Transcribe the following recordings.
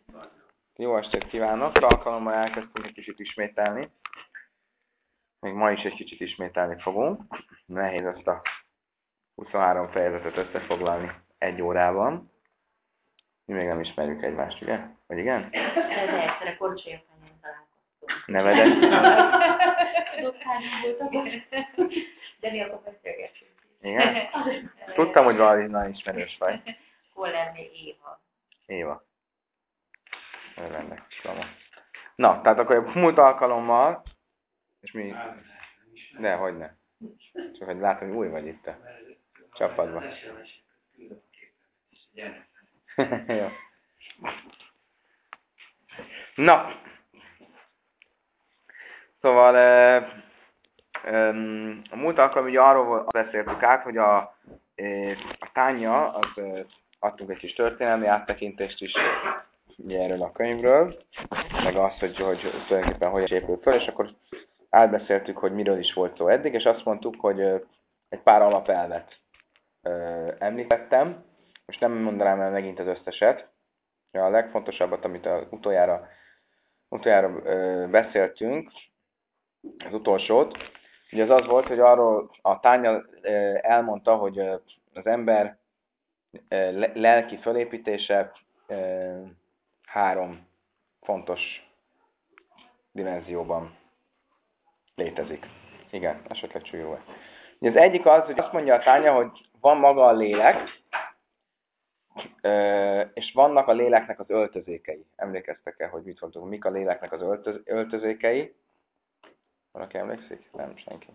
Jó estét kívánok! Alkalommal elkezdtünk egy kicsit ismételni. Még ma is egy kicsit ismételni fogunk. Nehéz ezt a 23 fejezetet összefoglalni egy órában. Mi még nem ismerjük egymást, ugye? Vagy igen? De egyszer a korcsolyafányon találkoztunk. Nevedet? De mi akkor beszélgessünk. Igen? Tudtam, hogy valami nagyon ismerős vagy. Hol lenni Éva? Éva. Örvennek. Na, tehát akkor a múlt alkalommal, és mi... De, hogyne. Csak hogy látom, hogy új vagy itt a csapatban. Jó. Na. Szóval a múlt alkalommal ugye arról beszéltük át, hogy a Tánya, az adtunk egy kis történelmi áttekintést is ugye erről a könyvről, meg azt, hogy tulajdonképpen hogy épült föl, és akkor átbeszéltük, hogy miről is volt szó eddig, és azt mondtuk, hogy egy pár alapelvet említettem. Most nem mondanám el megint az összeset. A legfontosabbat, amit utoljára beszéltünk, az utolsót, ugye az volt, hogy arról a Tánya elmondta, hogy az ember lelki fölépítése 3 fontos dimenzióban létezik. Igen, esetleg csúlyó. Az egyik az, hogy azt mondja a Tánya, hogy van maga a lélek, és vannak a léleknek az öltözékei. Emlékeztek-e, hogy mit mondtunk, mik a léleknek az öltözékei? Valaki emlékszik? Nem, senki.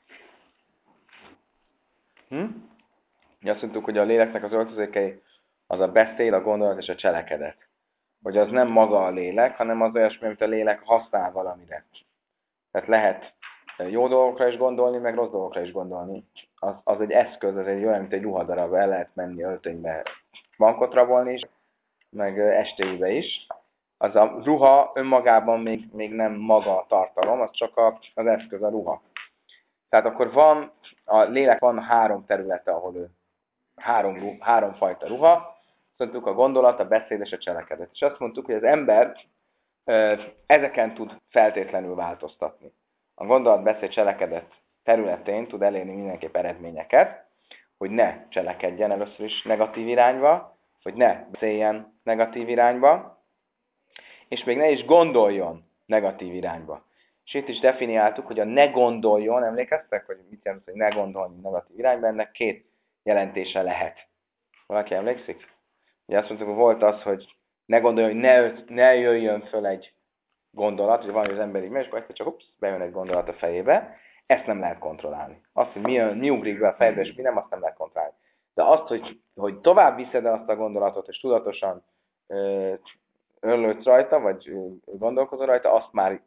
Azt mondtuk, hogy a léleknek az öltözékei az a beszél, a gondolat és a cselekedet. Hogy az nem maga a lélek, hanem az olyasmi, amit a lélek használ valamire. Tehát lehet jó dolgokra is gondolni, meg rossz dolgokra is gondolni. Az egy eszköz, az egy olyan, mint egy ruhadarab, el lehet menni öltönybe, bankot rabolni is, meg estéibe is. Az a ruha önmagában még nem maga a tartalom, az csak az eszköz, a ruha. Tehát akkor a lélek van 3 területe, ahol ő 3 fajta ruha. Azt mondtuk a gondolat, a beszéd és a cselekedet. És azt mondtuk, hogy az ember ezeken tud feltétlenül változtatni. A gondolat, beszéd, cselekedet területén tud elérni mindenképp eredményeket, hogy ne cselekedjen először is negatív irányba, hogy ne beszéljen negatív irányba, és még ne is gondoljon negatív irányba. És itt is definiáltuk, hogy a ne gondoljon, emlékeztek, hogy mit jelent, hogy ne gondoljon negatív irányba, ennek 2 jelentése lehet. Valaki emlékszik? Ugye azt mondtuk, hogy volt az, hogy ne gondoljon, hogy ne jöjjön föl egy gondolat, hogy van az ember így megy, és akkor csak bejön egy gondolat a fejébe, ezt nem lehet kontrollálni. Azt, hogy mi ugrik be a fejbe, és mi nem, azt nem lehet kontrollálni. De azt, hogy tovább viszed el azt a gondolatot, és tudatosan örlődsz rajta, vagy gondolkozol rajta, azt már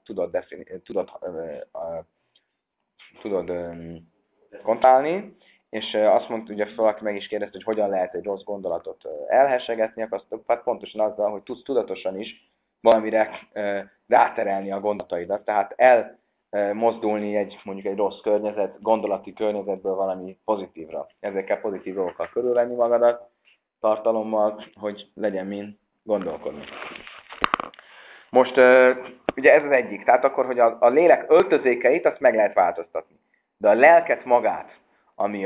tudod kontrollálni. És azt mondta, ugye valaki meg is kérdezte, hogy hogyan lehet egy rossz gondolatot elhessegetni, azt hát pontosan azzal, hogy tudsz tudatosan is valamire ráterelni a gondolataidat. Tehát elmozdulni mondjuk egy rossz környezet, gondolati környezetből valami pozitívra. Ezekkel pozitív dolgokkal körülvenni magadat, tartalommal, hogy legyen min gondolkodni. Most ugye ez az egyik. Tehát akkor, hogy a lélek öltözékeit, azt meg lehet változtatni. De a lelket magát, ami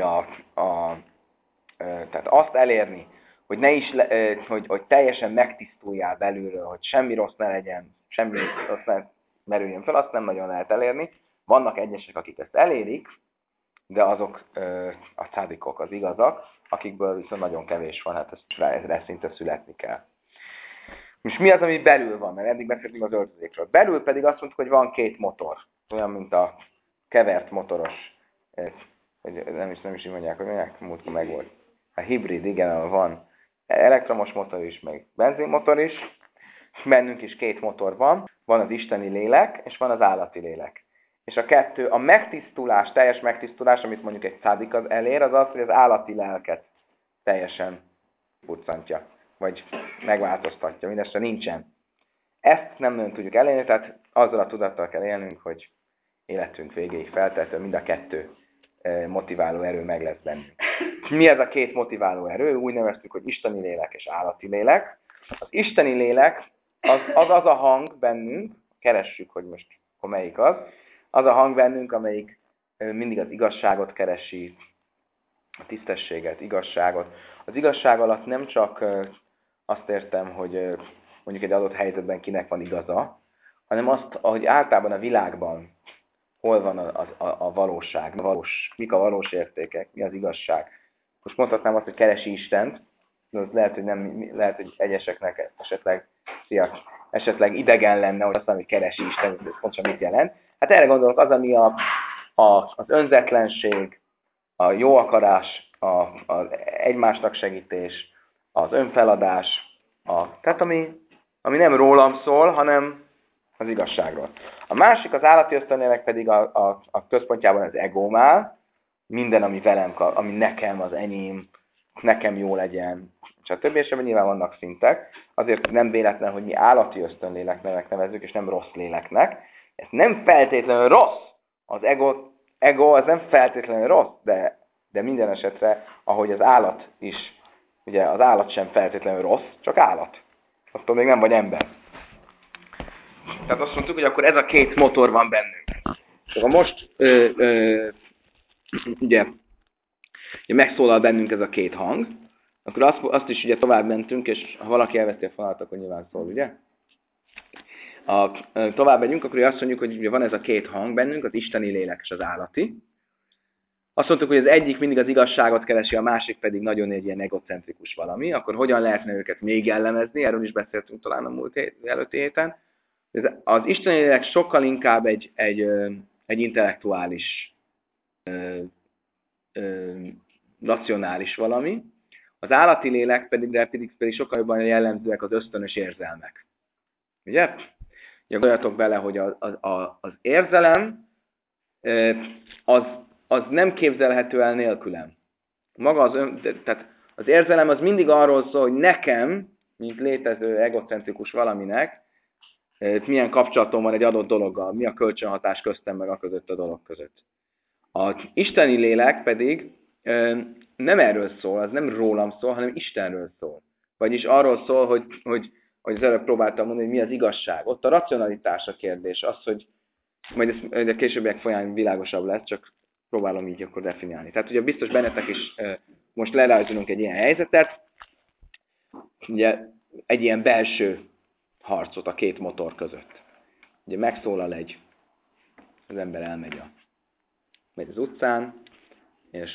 tehát azt elérni, hogy ne is, hogy teljesen megtisztuljál belülről, hogy semmi rossz ne legyen, semmi rossz ne merüljön fel, azt nem nagyon lehet elérni. Vannak egyesek, akik ezt elérik, de azok a cádikok, az igazak, akikből viszont nagyon kevés van, hát ezt szinte születni kell. És mi az, ami belül van? Mert eddig beszéltünk az öltözékről. Belül pedig azt mondtuk, hogy van 2 motor. Olyan, mint a kevert motoros. Hogy nem is így mondják, hogy mondják, múltkor meg volt. A hibrid, igen, van elektromos motor is, meg benzinmotor is. Bennünk is 2 motor van. Van az isteni lélek, és van az állati lélek. És a 2, a megtisztulás, teljes megtisztulás, amit mondjuk egy szádik az elér, az az, hogy az állati lelket teljesen puccantja, vagy megváltoztatja, mindestre nincsen. Ezt nem nagyon tudjuk elérni, tehát azzal a tudattal kell élnünk, hogy életünk végéig feltétlenül mind a 2 motiváló erő meg lesz bennünk. Mi ez a 2 motiváló erő? Úgy neveztük, hogy isteni lélek és állati lélek. Az isteni lélek az a hang bennünk, keressük, hogy most akkor melyik az a hang bennünk, amelyik mindig az igazságot keresi, a tisztességet, igazságot. Az igazság alatt nem csak azt értem, hogy mondjuk egy adott helyzetben kinek van igaza, hanem azt, ahogy általában a világban hol van a valóság, mik a valós értékek, mi az igazság. Most mondhatnám azt, hogy keresi Istent, de lehet, hogy lehet, hogy egyeseknek esetleg idegen lenne, hogy azt mondja, hogy keresi Istent, ez pontosan mit jelent. Hát erre gondolok, az, ami az önzetlenség, a jó akarás, az egymásnak segítés, az önfeladás, tehát ami nem rólam szól, hanem az igazságról. A másik, az állati ösztönlélek pedig a központjában az egóm áll, minden, ami velem, ami nekem, az enyém, nekem jó legyen, stb. És ebben nyilván vannak szintek. Azért nem véletlen, hogy mi állati ösztönléleknek nevezzük, és nem rossz léleknek. Ez nem feltétlenül rossz. Az ego az nem feltétlenül rossz, de minden esetre, ahogy az állat is, ugye az állat sem feltétlenül rossz, csak állat. Attól még nem vagy ember. Tehát azt mondtuk, hogy akkor ez a két motor van bennünk. Szóval most ugye megszólal bennünk ez a két hang, akkor azt is ugye tovább mentünk, és ha valaki elveszi a fonalat, akkor nyilván szól, ugye? Tovább megyünk, akkor azt mondjuk, hogy ugye van ez a két hang bennünk, az isteni lélek és az állati. Azt mondtuk, hogy az egyik mindig az igazságot keresi, a másik pedig nagyon egy ilyen egocentrikus valami. Akkor hogyan lehetne őket még jellemezni? Erről is beszéltünk talán a előtti héten. Az isteni lélek sokkal inkább egy intellektuális, racionális valami. Az állati lélek pedig sokkal jobban jellemzőek az ösztönös érzelmek. Ugye? Ugye gondoljatok bele, hogy az érzelem az nem képzelhető el nélkülem. Tehát az érzelem az mindig arról szól, hogy nekem, mint létező egocentrikus valaminek, milyen kapcsolatom van egy adott dologgal, mi a kölcsönhatás köztem meg a között a dolog között. Az isteni lélek pedig nem erről szól, az nem rólam szól, hanem Istenről szól. Vagyis arról szól, hogy az előbb próbáltam mondani, hogy mi az igazság. Ott a racionalitás a kérdés, az, hogy majd ez a későbbiek folyamán világosabb lesz, csak próbálom így akkor definiálni. Tehát ugye biztos bennetek is most lerajzolunk egy ilyen helyzetet, ugye egy ilyen belső harcot a két motor között. Ugye megszólal az ember elmegy megy az utcán, és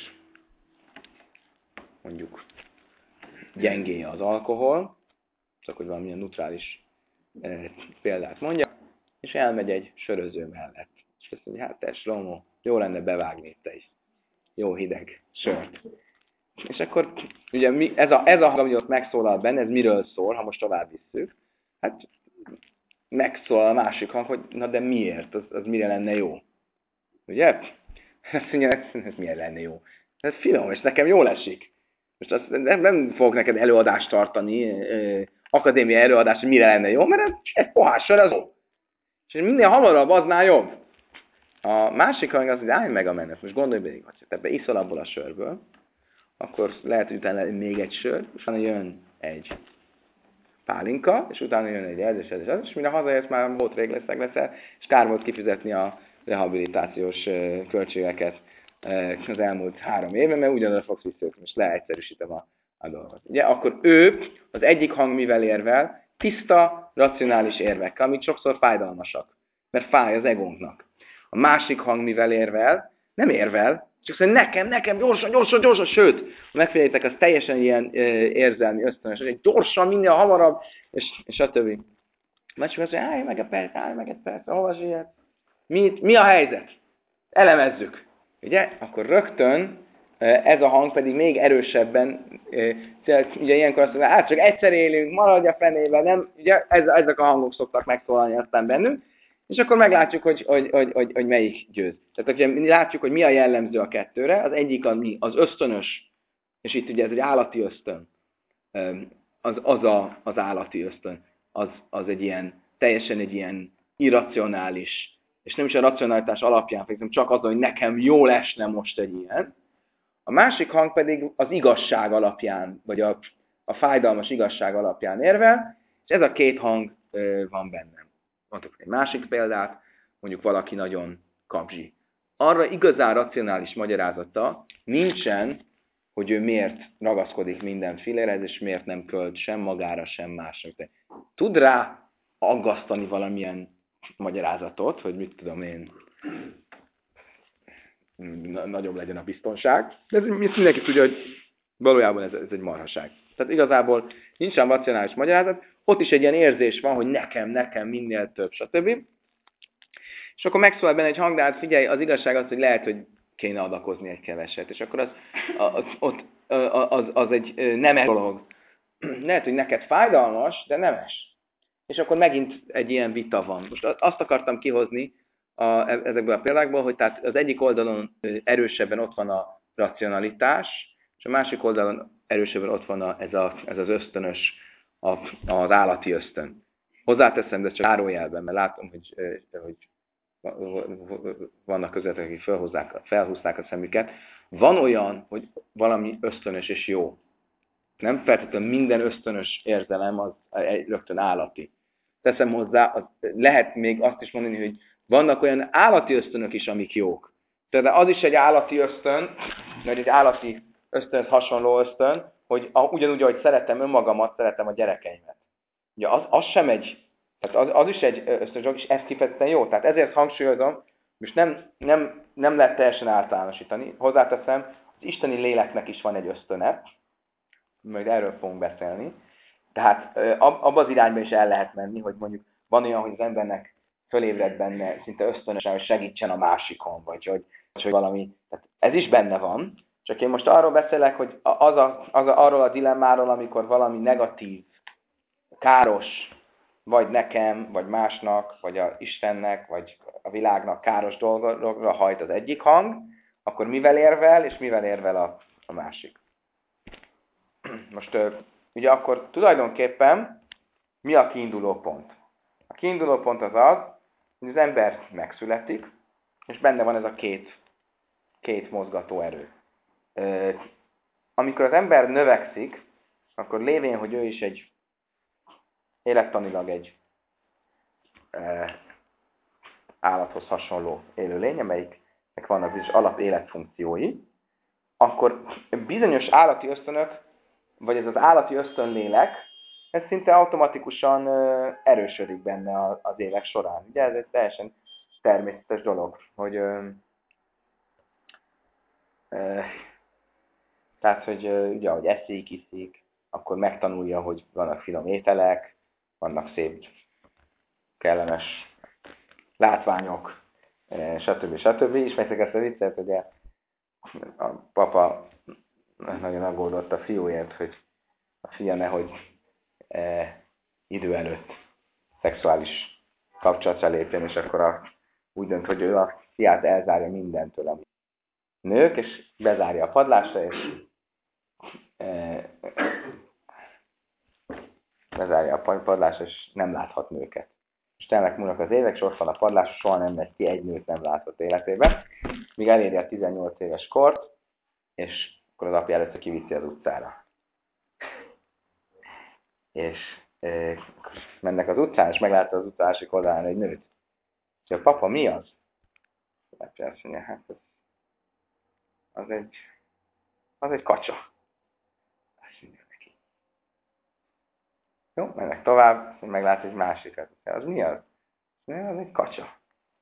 mondjuk gyengéje az alkohol, csak hogy valamilyen neutrális példát mondja, és elmegy egy söröző mellett. És azt mondja, hát tess, Romó, jó lenne bevágni itt egy jó hideg sört. És akkor ugye ez a hang, ami ott megszólal benne, ez miről szól, ha most tovább visszük? Hát megszólal a másik hang, hogy na de miért? Az mire lenne jó? Ugye? Azt mondja, ez miért lenne jó? Ez finom, és nekem jól esik. Most azt nem fogok neked előadást tartani, akadémiai előadást, hogy mire lenne jó, mert egy pohár sör az jó. És minél hamarabb, aznál jobb. A másik hang az, hogy állj meg a menet. Most gondolj végig, hogy te iszol abból a sörből, akkor lehet, hogy utána még egy sör, és utána jön egy pálinka, és utána jön egy ez, és mire hazaérsz, már volt rég leszel, és kár volt kifizetni a rehabilitációs költségeket az elmúlt 3 évben, mert ugyanaz fogsz visszajözni, és leegyszerűsítem a dolgot. Ugye, akkor ő az egyik hang mivel érvel, tiszta, racionális érvekkel, amik sokszor fájdalmasak, mert fáj az egónknak. A másik hang mivel érvel, nem érvel, csak szóval nekem, gyorsan, sőt, ha megfigyeljétek, az teljesen ilyen érzelmi, ösztönös, hogy gyorsan, minél hamarabb, és stb. Mert csak azt mondja, állj meg egy perc, hova zsihet? Mi a helyzet? Elemezzük. Ugye? Akkor rögtön ez a hang pedig még erősebben, ugye ilyenkor azt mondja, csak egyszer élünk, maradj a fenébe, nem? Ugye ezek a hangok szoktak megszólalni aztán bennünk, és akkor meglátjuk, hogy melyik győz. Tehát ugye mi látjuk, hogy mi a jellemző a kettőre, az egyik az ösztönös, és itt ugye ez egy állati ösztön, az állati ösztön, az egy ilyen, teljesen egy ilyen irracionális, és nem is a racionalitás alapján, hanem csak az, hogy nekem jól esne most egy ilyen. A másik hang pedig az igazság alapján, vagy a fájdalmas igazság alapján érvel, és ez a két hang van bennem. Mondok egy másik példát, mondjuk valaki nagyon kapzsi. Arra igazán racionális magyarázata nincsen, hogy ő miért ragaszkodik minden filéhez, és miért nem költ sem magára, sem másra. Tud rá aggasztani valamilyen magyarázatot, hogy mit tudom én, nagyobb legyen a biztonság, de ez mindenki tudja, hogy valójában ez egy marhaság. Tehát igazából nincsen racionális magyarázat, ott is egy ilyen érzés van, hogy nekem minél több, stb. És akkor megszólal benne egy hang, de hát figyelj, az igazság az, hogy lehet, hogy kéne adakozni egy keveset, és akkor az egy nemes dolog. Lehet, hogy neked fájdalmas, de nemes. És akkor megint egy ilyen vita van. Most azt akartam kihozni ezekből a példákból, hogy tehát az egyik oldalon erősebben ott van a racionalitás, és a másik oldalon erősebben ott van ez az ösztönös, az állati ösztön. Hozzáteszem, de csak zárójelben, mert látom, hogy vannak közöttek, akik felhúzták a szemüket. Van olyan, hogy valami ösztönös és jó. Nem feltétlenül minden ösztönös érzelem az rögtön állati. Teszem hozzá, lehet még azt is mondani, hogy vannak olyan állati ösztönök is, amik jók. Tehát az is egy állati ösztön, vagy egy állati ösztönhöz hasonló ösztön, hogy ugyanúgy, ahogy szeretem önmagamat, szeretem a gyerekeimet. Ugye az sem egy, tehát az is egy ösztönzsog, és ez kifejezetten jó. Tehát ezért hangsúlyozom, és nem lehet teljesen általánosítani. Hozzáteszem, az isteni léleknek is van egy ösztöne, majd erről fogunk beszélni. Tehát abban az irányba is el lehet menni, hogy mondjuk van olyan, hogy az embernek fölébred benne szinte ösztönösen, hogy segítsen a másikon, vagy hogy valami. Tehát ez is benne van, csak én most arról beszélek, hogy arról a dilemmáról, amikor valami negatív, káros, vagy nekem, vagy másnak, vagy a Istennek, vagy a világnak káros dolgokra hajt az egyik hang, akkor mivel érvel, és mivel érvel a másik. Most ugye akkor tulajdonképpen mi a kiinduló pont? A kiinduló pont az, hogy az ember megszületik, és benne van ez a két mozgató erő. Amikor az ember növekszik, akkor lévén, hogy ő is élettanilag egy állathoz hasonló élőlény, amelyiknek vannak bizonyos alapéletfunkciói, akkor bizonyos állati ösztönök, vagy ez az állati ösztönlélek, ez szinte automatikusan erősödik benne az évek során. Ugye ez egy teljesen természetes dolog, hogy tehát, hogy ugye, ahogy iszik, akkor megtanulja, hogy vannak finom ételek, vannak szép, kellemes látványok, stb. Ismertek ezt a viccet, ugye a papa nagyon aggódott a fiúért, hogy a fia nehogy idő előtt szexuális kapcsolatra lépjen, és akkor úgy dönt, hogy ő a fiát elzárja mindentől, ami nők, és bezárja a padlásra, és bezárja a padlásra, és nem láthat nőket. És telnek múlnak az évek, és ott van a padlás, soha nem megy ki, egy nőt nem látott életében, míg eléri a 18 éves kort, és akkor az apja először kiviszi az utcára. És mennek az utcán, és meglátta az utca másik oldalán egy nőt. És a papa, mi az? Azt mondja, hát az egy kacsa. Azt mondja neki. Jó, mennek tovább, meglát egy másikat. Az mi az? Az egy kacsa.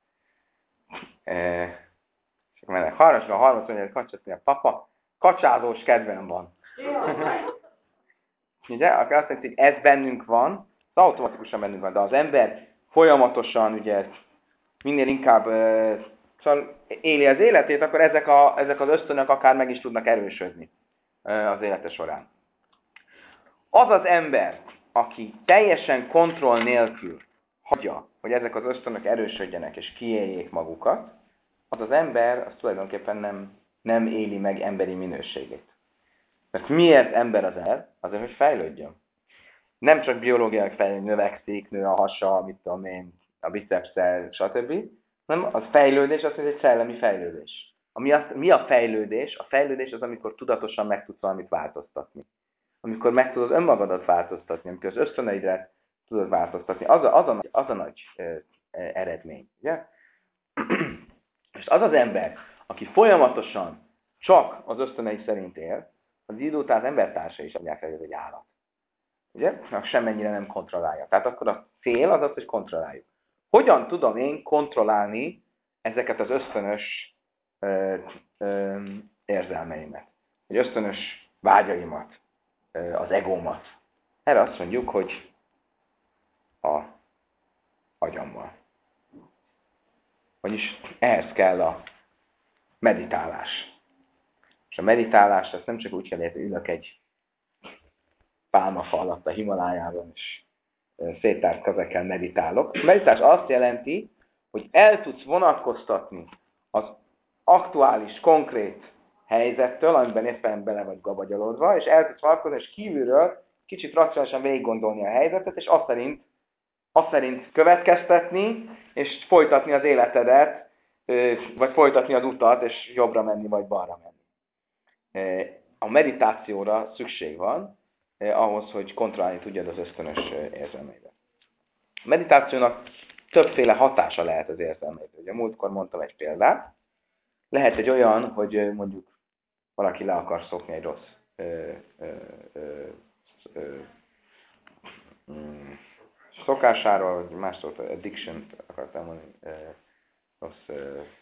És akkor mennek harmadszor mondja, hogy kacsa, mondja, papa, kacsázós kedvem van. Ugye? Akkor azt jelenti, hogy ez bennünk van, az automatikusan bennünk van, de az ember folyamatosan, ugye, minél inkább szóval éli az életét, akkor ezek az ösztönök akár meg is tudnak erősödni az élete során. Az az ember, aki teljesen kontroll nélkül hagyja, hogy ezek az ösztönök erősödjenek és kiéljék magukat, az az ember az tulajdonképpen nem éli meg emberi minőségét. Mert miért ember az el? Azért, hogy fejlődjön. Nem csak biológiailag fejlődjön, növekszik, nő a hasa, mit tudom én, a bicepsszel, stb. Nem, az fejlődés az, hogy egy szellemi fejlődés. Mi a fejlődés? A fejlődés az, amikor tudatosan meg tudsz valamit változtatni. Amikor meg tudod önmagadat változtatni, amikor az ösztöneidre tudod változtatni. Az a nagy eredmény, ugye? És az az ember, aki folyamatosan csak az ösztönei szerint él, az idő után az embertársai is adják el, hogy egy állat. Ugye? Semmennyire nem kontrollálja. Tehát akkor a cél az az, hogy kontrolláljuk. Hogyan tudom én kontrollálni ezeket az ösztönös érzelmeimet? Vagy ösztönös vágyaimat, az egómat? Erre azt mondjuk, hogy a agyammal. Vagyis ehhez kell a meditálás. És a meditálás, ezt nem csak úgy kell érteni, ülök egy pálmafa alatt a Himalájában, és széttárt kezekkel meditálok. A meditálás azt jelenti, hogy el tudsz vonatkoztatni az aktuális, konkrét helyzettől, amiben éppen bele vagy gabagyalodva, és el tudsz vonatkozni, és kívülről kicsit racionálisan végig gondolni a helyzetet, és azt szerint következtetni, és folytatni az életedet, vagy folytatni az utat, és jobbra menni, vagy balra menni. A meditációra szükség van, ahhoz, hogy kontrollálni tudjad az ösztönös érzelmeidet. A meditációnak többféle hatása lehet az érzelmeidre. Ugye múltkor mondtam egy példát. Lehet egy olyan, hogy mondjuk valaki le akar szokni egy rossz szokásáról, vagy más szót, addiction akartam mondani, rossz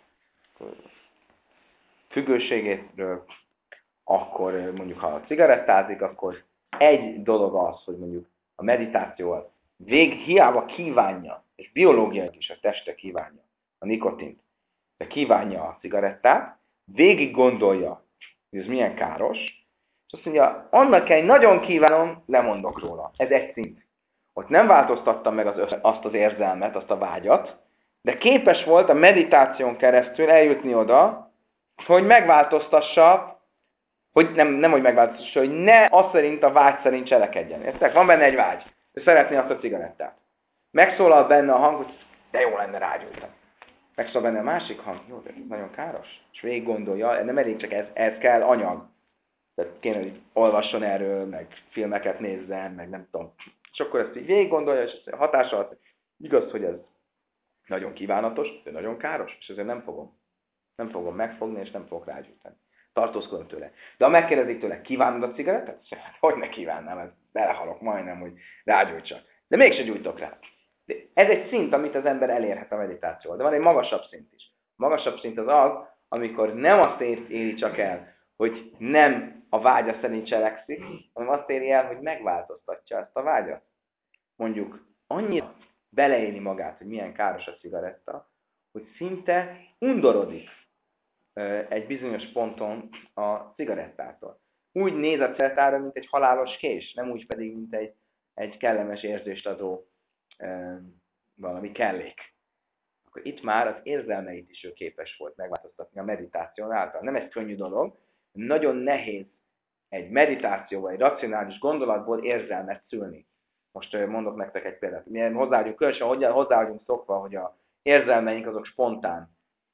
függőségéről, akkor mondjuk ha cigarettázik, akkor egy dolog az, hogy mondjuk a meditációval hiába kívánja, és biológiailag is a teste kívánja a nikotint, de kívánja a cigarettát, végig gondolja, hogy ez milyen káros, és azt mondja, annak kell, nagyon kívánom, lemondok róla. Ez egy szint. Ott nem változtattam meg azt az érzelmet, azt a vágyat, de képes volt a meditáción keresztül eljutni oda, hogy megváltoztassa, hogy nem hogy megváltoztassa, hogy ne azt szerint a vágy szerint cselekedjen. Értek? Van benne egy vágy. Ő szeretné azt a cigarettát. Megszólal benne a hang, hogy de jó lenne rágyújtani. Megszólal benne a másik hang, jó, de ez nagyon káros. És végig gondolja, nem elég csak ez kell anyag. Tehát kéne, hogy olvasson erről, meg filmeket nézzen, meg nem tudom. És akkor ezt így végig gondolja, és a hatása igaz, hogy ez nagyon kívánatos, de nagyon káros, és ezért nem fogom megfogni, és nem fogok rágyújtani. Tartózkodom tőle. De ha megkérdezik tőle, kívánod a cigarettát? Hogy ne kívánnám, ez belehalok majdnem, hogy rágyújtsak. De mégse gyújtok rá. De ez egy szint, amit az ember elérhet a meditációval. De van egy magasabb szint is. A magasabb szint az, amikor nem azt éri csak el, hogy nem a vágya szerint cselekszik, hanem azt éri el, hogy megváltoztatja ezt a vágyat. Mondjuk annyira beleéli magát, hogy milyen káros a cigaretta, hogy szinte undorodik egy bizonyos ponton a cigarettától. Úgy néz a cigarettára, mint egy halálos kés, nem úgy pedig, mint egy kellemes érzést adó valami kellék. Akkor itt már az érzelmeit is ő képes volt megváltoztatni a meditáción által. Nem egy könnyű dolog, nagyon nehéz egy meditációval, egy racionális gondolatból érzelmet szülni. Most mondok nektek egy példát. Mi különösen hozzá vagyunk szokva, hogy az érzelmeink azok spontán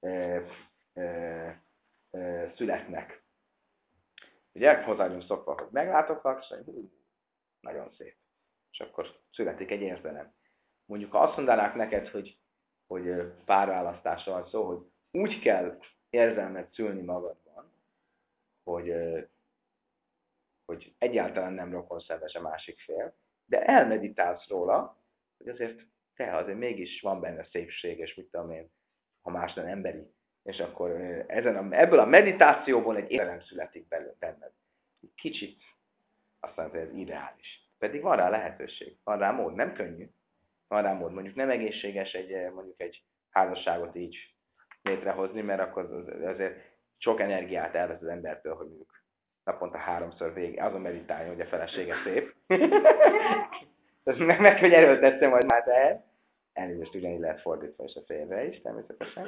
születnek. Ugye hozzá vagyunk szokva, hogy meglátoklak, és nagyon szép. És akkor születik egy érzelem. Mondjuk, ha azt mondanák neked, hogy párválasztásra van szó, hogy úgy kell érzelmet szülni magadban, hogy egyáltalán nem rokonszenves a másik fél, de elmeditálsz róla, hogy azért mégis van benne szépség, és mit tudom én, ha más nem emberi. És akkor ebből a meditációból egy érzelem születik benned. Kicsit azt mondja, hogy ez ideális. Pedig van rá lehetőség, van rá mód, nem könnyű. Van rá mód, mondjuk nem egészséges mondjuk egy házasságot így létrehozni, mert akkor azért sok energiát elvesz az embertől, hogy mondjuk naponta 3-szor azon meditálni, hogy a felesége szép. Ezt meg hogy erőltetsem majd már ehhez. Elnézést ugyanígy lehet fordítva és a félre is, természetesen.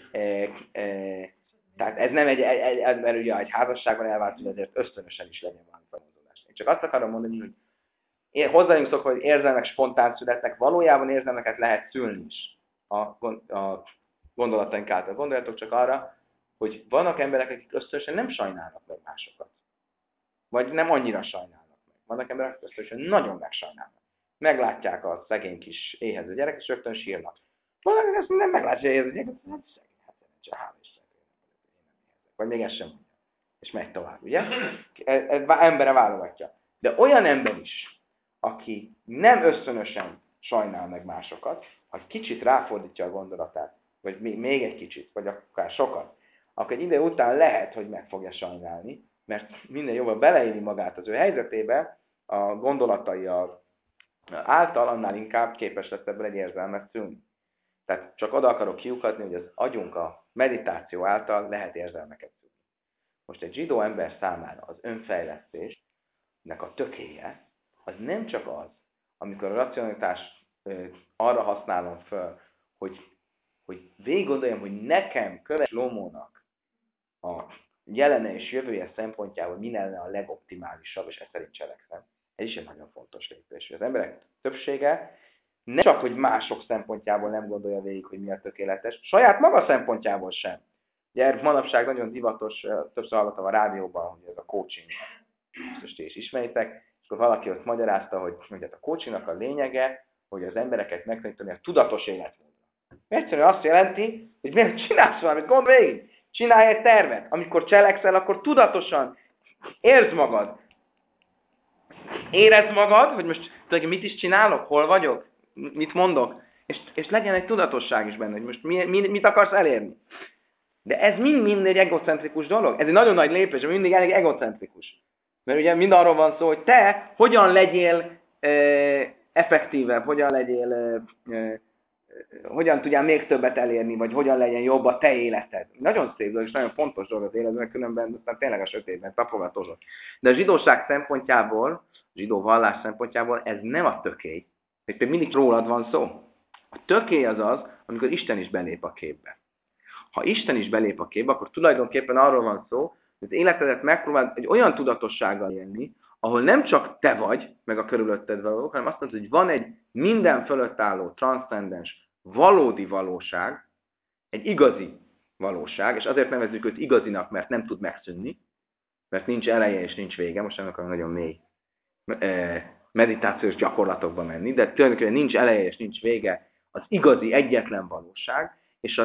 Tehát ez nem mert ugye egy házasságban elvált, hogy azért ösztönösen is legyen valami felmondolás. Én csak azt akarom mondani, hogy hozzájunk szokva, hogy érzelmek spontán születnek, valójában érzelmeket lehet szülni is a gondolataink által. Gondoljatok csak arra, hogy vannak emberek, akik ösztönösen nem sajnálnak meg másokat. Vagy nem annyira sajnálnak meg. Vannak emberek, akik ösztönösen nagyon megsajnálnak. meglátják a szegény kis éhező gyerek, és rögtön sírnak. Valaki ezt nem meglátja éhező gyerek, hát szegény, hát szerencsé, hála Isten, vagy még ez sem mondja. És megy tovább, ugye? Embere válogatja. De olyan ember is, aki nem ösztönösen sajnál meg másokat, ha kicsit ráfordítja a gondolatát, vagy még egy kicsit, vagy akár sokat, akkor egy idő után lehet, hogy meg fogja sajnálni, mert minden jobban beleélni magát az ő helyzetébe, a gondolatai által, annál inkább képes lesz ebből egy érzelmet szülni. Tehát csak oda akarok kiukadni, hogy az agyunk a meditáció által lehet érzelmeket szülni. Most egy zsidó ember számára az önfejlesztésnek a tökéje, az nem csak az, amikor a racionalitást arra használom föl, hogy végig gondoljam, hogy nekem, Köves Lomónak a jelene és jövője szempontjából mi lenne a legoptimálisabb, és ezt szerint cselekszem. Ez is egy nagyon fontos lépés. Az emberek többsége nem csak, hogy mások szempontjából nem gondolja végig, hogy mi a tökéletes, saját maga szempontjából sem. Ugye manapság nagyon divatos, többször hallottam a rádióban, hogy ez a coaching, biztos ti is ismeritek, és akkor valaki ott magyarázta, hogy a coachingnak a lényege, hogy az embereket megtanítani a tudatos életmódra. Egyszerűen azt jelenti, hogy miért csinálsz valamit, gondolj végig, csinálj egy tervet. Amikor cselekszel, akkor tudatosan értsd magad. Érezd magad, hogy most mit is csinálok, hol vagyok, mit mondok, és legyen egy tudatosság is benne, hogy most mit akarsz elérni. De ez mind egy egocentrikus dolog. Ez egy nagyon nagy lépés, de mindig elég egocentrikus. Mert ugye mind arról van szó, hogy te hogyan legyél effektívebb, hogyan tudjál még többet elérni, vagy hogyan legyen jobb a te életed. Nagyon szép dolog, és nagyon fontos dolog az életben, különben aztán tényleg a sötétben tapogatózok. De a zsidóság szempontjából, a zsidó vallás szempontjából ez nem a tökély, hogy te mindig rólad van szó. A tökély az az, amikor Isten is belép a képbe. Ha Isten is belép a képbe, akkor tulajdonképpen arról van szó, hogy az életedet megpróbáld egy olyan tudatossággal élni, ahol nem csak te vagy, meg a körülötted valók, hanem azt mondod, hogy van egy minden fölött álló, transzcendens, valódi valóság, egy igazi valóság, és azért nevezzük őt igazinak, mert nem tud megszűnni, mert nincs eleje és nincs vége, most nem akarok nagyon mély meditációs gyakorlatokba menni, de tulajdonképpen nincs eleje és nincs vége, az igazi, egyetlen valóság, és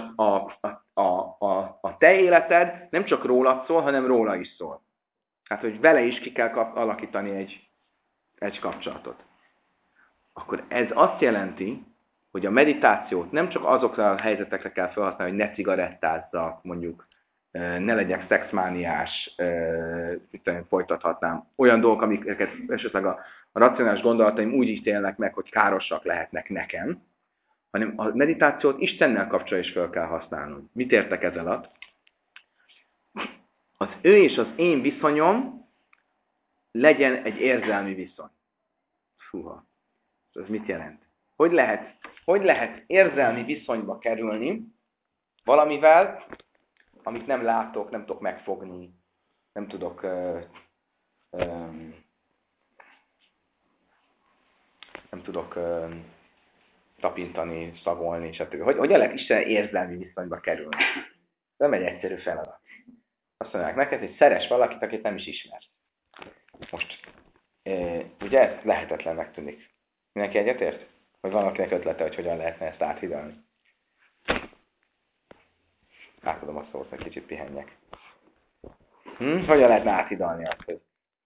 a te életed nem csak rólad szól, hanem róla is szól. Hát, hogy vele is ki kell alakítani egy kapcsolatot. Akkor ez azt jelenti, hogy a meditációt nem csak azokra a helyzetekre kell felhasználni, hogy ne cigarettázzak, mondjuk, ne legyek szexmániás, folytathatnám. Olyan dolgok, amiket esetleg a racionális gondolataim úgy ítélnek meg, hogy károsak lehetnek nekem, hanem a meditációt Istennel kapcsolatban is fel kell használnunk. Mit értek ez alatt? Az ő és az én viszonyom legyen egy érzelmi viszony. Fúha. Ez mit jelent? Hogy lehet érzelmi viszonyba kerülni valamivel, amit nem látok, nem tudok megfogni, nem tudok tapintani, szagolni, stb. Hogyan lehet Isten érzelmi viszonyba kerülni? Nem egy egyszerű feladat. Azt mondják neked, hogy szeress valakit, akit nem is ismersz. Most, ugye ez lehetetlennek tűnik. Mindenki egyetért? Vagy van akinek ötlete, hogy hogyan lehetne ezt áthidalni? Átadom a szót, hogy kicsit pihenjek. Hogyan lehetne áthidalni azt, hogy...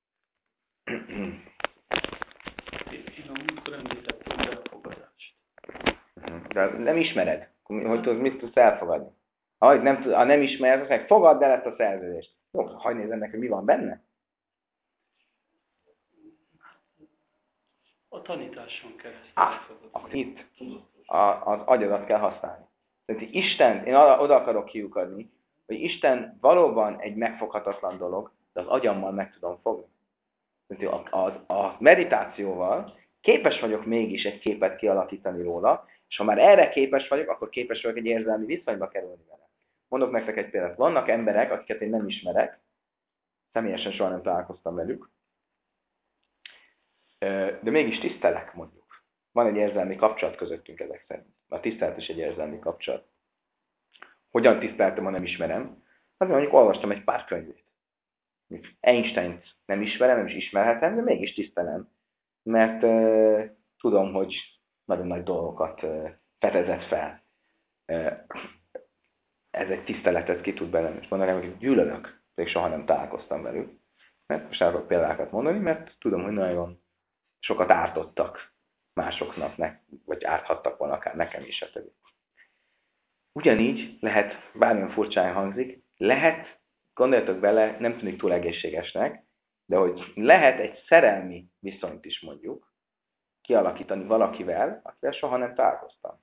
De nem ismered. Hogy tudod, mit tudsz elfogadni? Ha nem ismered, azt meg fogadd el ezt a szerződést. Jó, hagyd nézem neki, hogy mi van benne. A tanításon keresztül. Itt az agyadat kell használni. Tehát Isten, én oda akarok kiukadni, hogy Isten valóban egy megfoghatatlan dolog, de az agyammal meg tudom fogni. Tehát a meditációval képes vagyok mégis egy képet kialakítani róla, és ha már erre képes vagyok, akkor képes vagyok egy érzelmi viszonyba kerülni vele. Mondok nektek egy példát. Vannak emberek, akiket én nem ismerek, személyesen soha nem találkoztam velük, de mégis tisztelek, mondjuk. Van egy érzelmi kapcsolat közöttünk ezek szerint. A tisztelet is egy érzelmi kapcsolat. Hogyan tiszteltem, ha nem ismerem? Hát mondjuk olvastam egy pár könyvét. Einsteint nem ismerem, nem is ismerhetem, de mégis tisztelem. Mert tudom, hogy nagyon nagy dolgokat fedezett fel. Ez egy tiszteletet ki tud bennem is mondani, hogy gyűlölök, még soha nem találkoztam velük. Mert most el példákat mondani, mert tudom, hogy nagyon sokat ártottak másoknak, vagy árthattak volna akár nekem is, stb. Ugyanígy lehet, bármilyen furcsán hangzik, lehet, gondoljatok bele, nem tűnik túl egészségesnek, de hogy lehet egy szerelmi viszonyt is mondjuk kialakítani valakivel, akivel soha nem találkoztam.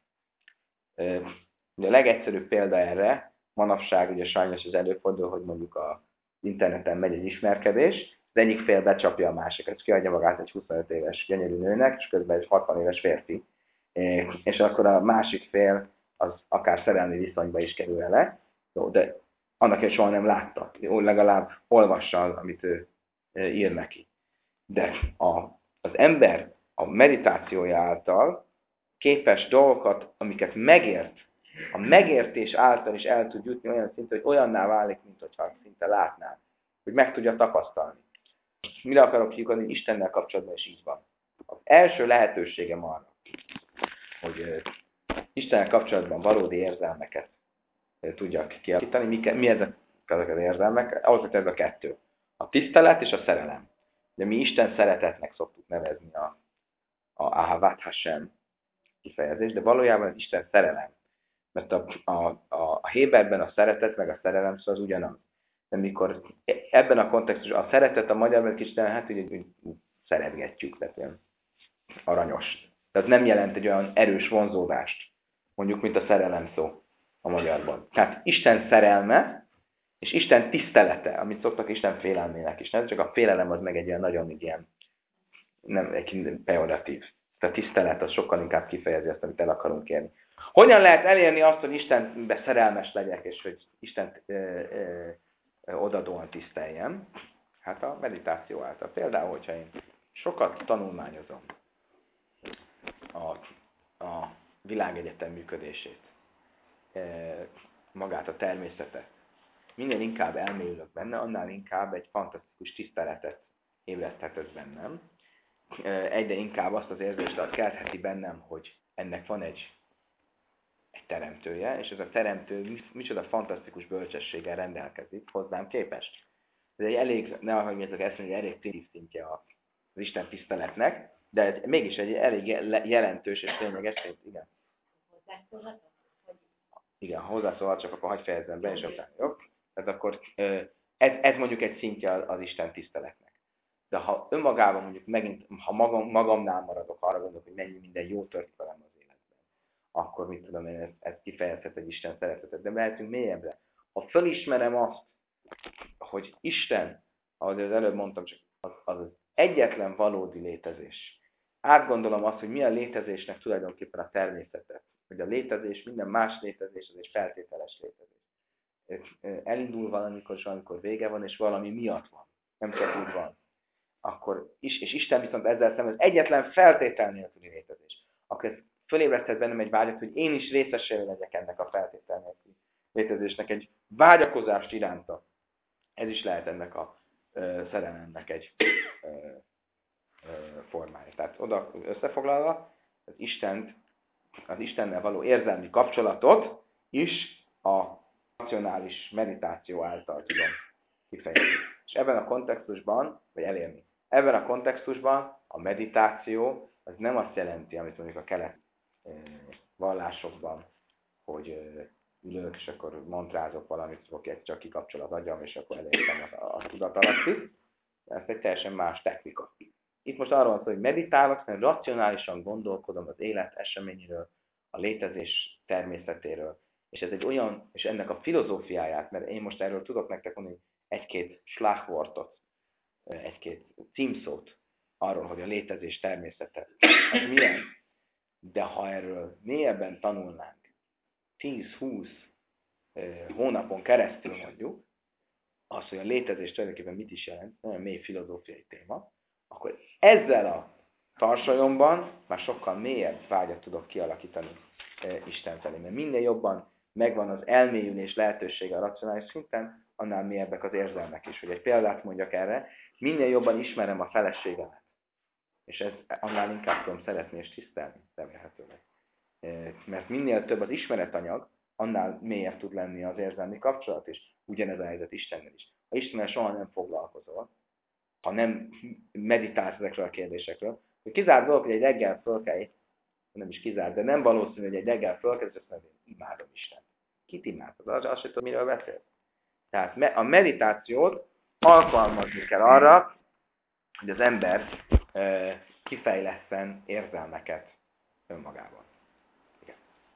Ugye a legegyszerűbb példa erre, manapság ugye sajnos az előfordul, hogy mondjuk az interneten megy egy ismerkedés, az egyik fél becsapja a másikat, kiadja magát egy 25 éves gyönyörű nőnek, és közben egy 60 éves férfi. És akkor a másik fél az akár szerelmi viszonyba is kerül ele, de annak is soha nem látta, legalább olvassa az, amit ő ír neki. De az ember a meditációja által képes dolgokat, amiket megért, a megértés által is el tud jutni olyan szintre, hogy olyanná válik, mint hogyha szinte látná, hogy meg tudja tapasztalni. Mire akarok kiukadni, hogy Istennel kapcsolatban is így van. Az első lehetőségem arra, hogy Istennel kapcsolatban valódi érzelmeket tudjak kialakítani. Mi ezek az érzelmek? Ahhoz, hogy ez a kettő. A tisztelet és a szerelem. De mi Isten szeretetnek szoktuk nevezni a Ahavat Hashem kifejezést, de valójában az Isten szerelem. Mert a Héberben a szeretet meg a szerelem szó az ugyanaz. De mikor ebben a kontextusban a szeretet a magyarban kicsit, hát úgy szeretgetjük, tehát olyan aranyos. Tehát nem jelent egy olyan erős vonzódást, mondjuk, mint a szerelem szó a magyarban. Tehát Isten szerelme és Isten tisztelete, amit szoktak Isten félelmének is, nem csak a félelem az meg egy ilyen nagyon ilyen, nem egy pejoratív. Tehát a tisztelet az sokkal inkább kifejezi azt, amit el akarunk kérni. Hogyan lehet elérni azt, hogy Istenbe szerelmes legyek, és hogy Istent odadóan tiszteljem? Hát a meditáció által. Például, hogyha én sokat tanulmányozom a világegyetem működését, magát a természetet, minél inkább elmélyülök benne, annál inkább egy fantasztikus tiszteletet ébreszthet ez bennem. Egyre inkább azt az érzést keltheti bennem, hogy ennek van egy teremtője, és ez a teremtő micsoda fantasztikus bölcsességgel rendelkezik hozzám képest. Ez egy elég, ne akarjátok ezt mondani, hogy elég primitív szintje az Isten tiszteletnek, de mégis egy elég jelentős és lényeges szint, igen. Igen, ha hozzászól, csak akkor hagyj fejezzem be, és utána jobb. Tehát akkor ez mondjuk egy szintje az Isten tiszteletnek. De ha önmagában mondjuk megint, ha magamnál maradok, arra gondolok, hogy mennyi minden jó tört velem az életben, akkor mit tudom én, ez kifejezhet egy Isten szeretetet. De mehetünk mélyebbre. Ha fölismerem azt, hogy Isten, ahogy az előbb mondtam, csak az egyetlen valódi létezés. Átgondolom azt, hogy mi a létezésnek tulajdonképpen a természetet. Hogy a létezés, minden más létezés, az egy feltételes létezés. Elindul valamikor, és valamikor vége van, és valami miatt van. Nem csak úgy van. Akkor is, és Isten viszont ezzel szemben az egyetlen feltétel nélküli létezés. Akkor ez fölébresztett bennem egy vágyat, hogy én is részesére legyek ennek a feltétel nélküli létezésnek, egy vágyakozást iránta. Ez is lehet ennek a szerelemnek egy formája. Tehát oda összefoglalva, az Istennel való érzelmi kapcsolatot is a racionális meditáció által tudom kifejezni. És ebben a kontextusban, vagy elérni. Ebben a kontextusban a meditáció az nem azt jelenti, amit mondjuk a kelet vallásokban, hogy ülök, és akkor mantrázok valamit, csak kikapcsol az agyam, és akkor elértem a tudatalattit. Ez egy teljesen más technika. Itt most arról van szó, hogy meditálok, mert racionálisan gondolkodom az élet eseményéről, a létezés természetéről. És ez egy olyan, és ennek a filozófiáját, mert én most erről tudok nektek mondani egy-két slagwortot, egy-két címszót arról, hogy a létezés természete az milyen. De ha erről mélyebben tanulnánk, 10-20 hónapon keresztül mondjuk, az, hogy a létezés tulajdonképpen mit is jelent, nagyon mély filozófiai téma, akkor ezzel a tarsajomban már sokkal mélyebb vágyat tudok kialakítani Isten felé. Mert minél jobban megvan az elmélyülés lehetősége a racionális szinten, annál mélyebbek az érzelmek is. Hogy egy példát mondjak erre, minél jobban ismerem a feleségemet, És ez annál inkább tudom szeretni és tisztelni, remélhetőleg. Mert minél több az ismeretanyag, annál mélyebb tud lenni az érzelmi kapcsolat is. Ugyanez a helyzet Istennel is. Ha Istennel soha nem foglalkozol, ha nem meditálsz ezekről a kérdésekről, hogy kizárt dolog, hogy egy reggel fölkelj, nem is kizárt, de nem valószínű, hogy egy reggel fölkelj, és azt mondja, hogy imádom Istent. Kit imádod? Azt sem tudom, miről beszélsz. Tehát a meditációt alkalmazni kell arra, hogy az ember kifejleszten érzelmeket önmagában. Igen.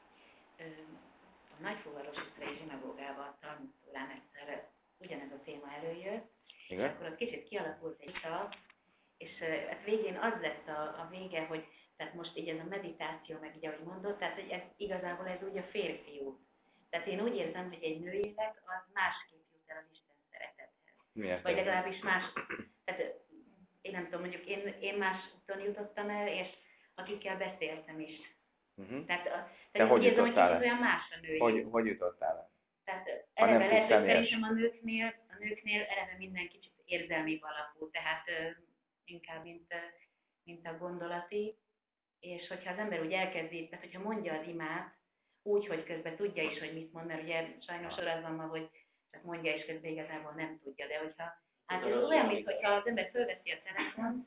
A nagyfuvaros isztrei zsinagógában a Talmud-szórán egyszer ugyanez a téma előjött, Igen? és akkor ott kicsit kialakult egy vita, és hát végén az lett a vége, hogy tehát most így ez a meditáció, meg így ahogy mondod, tehát hogy igazából ez úgy a férfi út. Tehát én úgy érzem, hogy egy nőileg az másképp jut el az Isten szeretethez. Miért? Vagy legalábbis más. Tehát én nem tudom, mondjuk én más úton jutottam el, és akikkel beszéltem is. Tehát úgy érzem, hogy kicsit olyan más a női. Hogy jutottál el? Tehát eleve lehet, hogy szerintem a nőknél eleve minden kicsit érzelmi alapú, tehát inkább, mint a gondolati. És hogyha az ember úgy elkezdi, tehát hogyha mondja az imát, úgy, hogy közben tudja is, hogy mit mond, mert ugye sajnos az van ma, hogy csak mondja, és közben igazából nem tudja, de hogyha, hát ez olyan, mintha az ember fölveszi a telefont,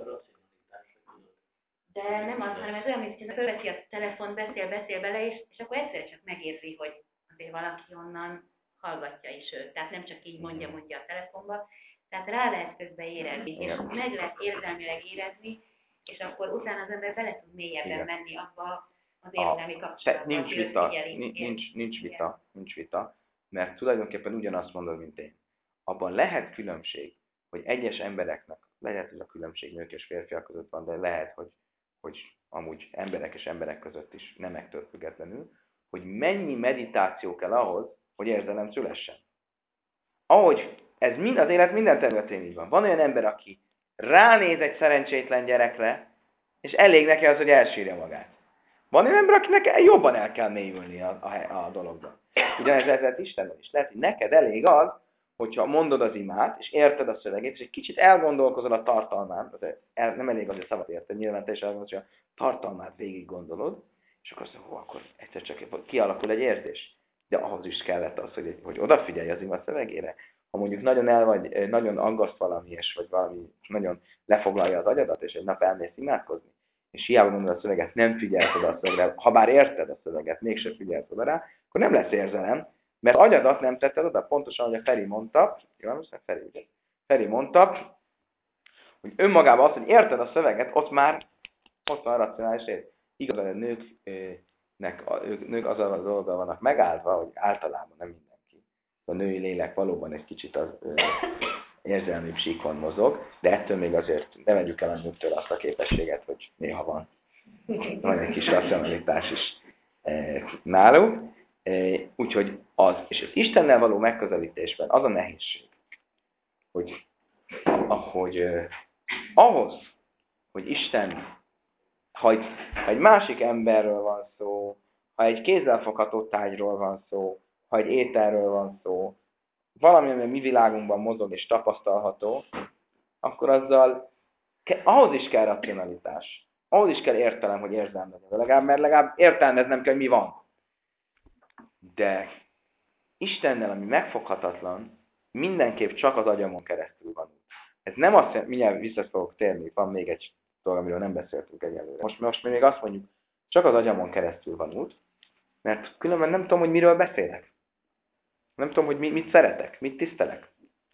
de nem az, hanem ez olyan, mintha fölveszi a telefont, beszél bele, és akkor egyszer csak megérzi, hogy azért valaki onnan hallgatja is őt. Tehát nem csak így mondja a telefonba, tehát rá lehet közben érezni, és meg lehet érzelmileg érezni, és akkor utána az ember bele tud mélyebben menni abba az érzelmi kapcsolatba. Nincs vita, mert tulajdonképpen ugyanazt mondod, mint én. Abban lehet különbség, hogy egyes embereknek, lehet, hogy a különbség nők és férfiak között van, de lehet, hogy amúgy emberek és emberek között is, nemektől függetlenül, hogy mennyi meditáció kell ahhoz, hogy érzelem szülessen. Ahogy ez az élet minden területén így van. Van olyan ember, aki ránéz egy szerencsétlen gyerekre, és elég neki az, hogy elsírja magát. Van olyan ember, akinek jobban el kell mélyülni a dologban. Ugyanez lehet Istennel is. Lehet, hogy neked elég az, hogyha mondod az imát, és érted a szövegét, és egy kicsit elgondolkozol a tartalmán, nem elég az, hogy szabad érted, nyilván te is elgondolod, hogy a tartalmát végig gondolod, és akkor azt mondod, akkor egyszer csak kialakul egy érzés. De ahhoz is kellett az, hogy odafigyelj az ima szövegére. Ha mondjuk nagyon aggaszt valami, vagy valami nagyon lefoglalja az agyadat, és egy nap elmész imádkozni, és hiába mondod a szöveget, nem figyelsz oda a szövegre, ha bár érted a szöveget, mégsem figyelsz oda rá, akkor nem lesz érzelem, mert agyadat nem tetted oda, pontosan, hogy a Feri mondta, Feri mondta, hogy önmagában az, hogy érted a szöveget, ott már racionális ér. Igaz, hogy a nők azzal a dologgal vannak megáldva, hogy általában nem mindenki. A női lélek valóban egy kicsit az érzelmi síkon mozog, de ettől még azért nem vegyük el a nőktől azt a képességet, hogy néha van egy kis racionalitás is náluk. Úgyhogy és az Istennel való megközelítésben az a nehézség, hogy ahhoz, hogy Isten, ha egy másik emberről van szó, ha egy kézzelfogható tárgyról van szó, ha egy ételről van szó, valami, ami a mi világunkban mozog és tapasztalható, akkor ahhoz is kell racionalitás. Ahhoz is kell értelem, hogy érzelem legyen. Mert legalább értelmeznem kell, hogy mi van. De Istennel, ami megfoghatatlan, mindenképp csak az agyamon keresztül van. Ez nem azt jelenti, mindjárt vissza fogok térni, van még egy dolog, amiről nem beszéltünk egyelőre. Most még azt mondjuk, csak az agyamon keresztül van út, mert különben nem tudom, hogy miről beszélek. Nem tudom, hogy mit szeretek, mit tisztelek.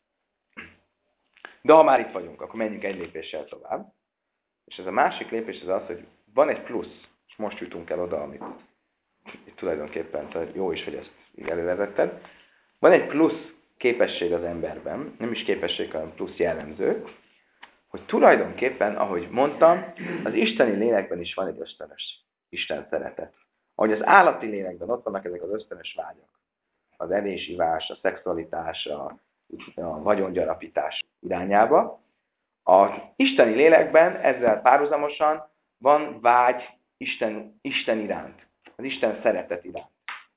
De ha már itt vagyunk, akkor menjünk egy lépéssel tovább. És ez a másik lépés az, hogy van egy plusz, és most jutunk el oda, amit itt tulajdonképpen jó is, hogy ezt elővezetted. Van egy plusz képesség az emberben, nem is képesség, hanem plusz jellemző, hogy tulajdonképpen, ahogy mondtam, az isteni lélekben is van egy ösztönös Isten szeretet. Ahogy az állati lélekben ott vannak ezek az ösztönös vágyak. Az evés-ivás, a szexualitás, a vagyongyarapítás irányába. Az isteni lélekben ezzel párhuzamosan van vágy Isten iránt, az Isten szeretet iránt.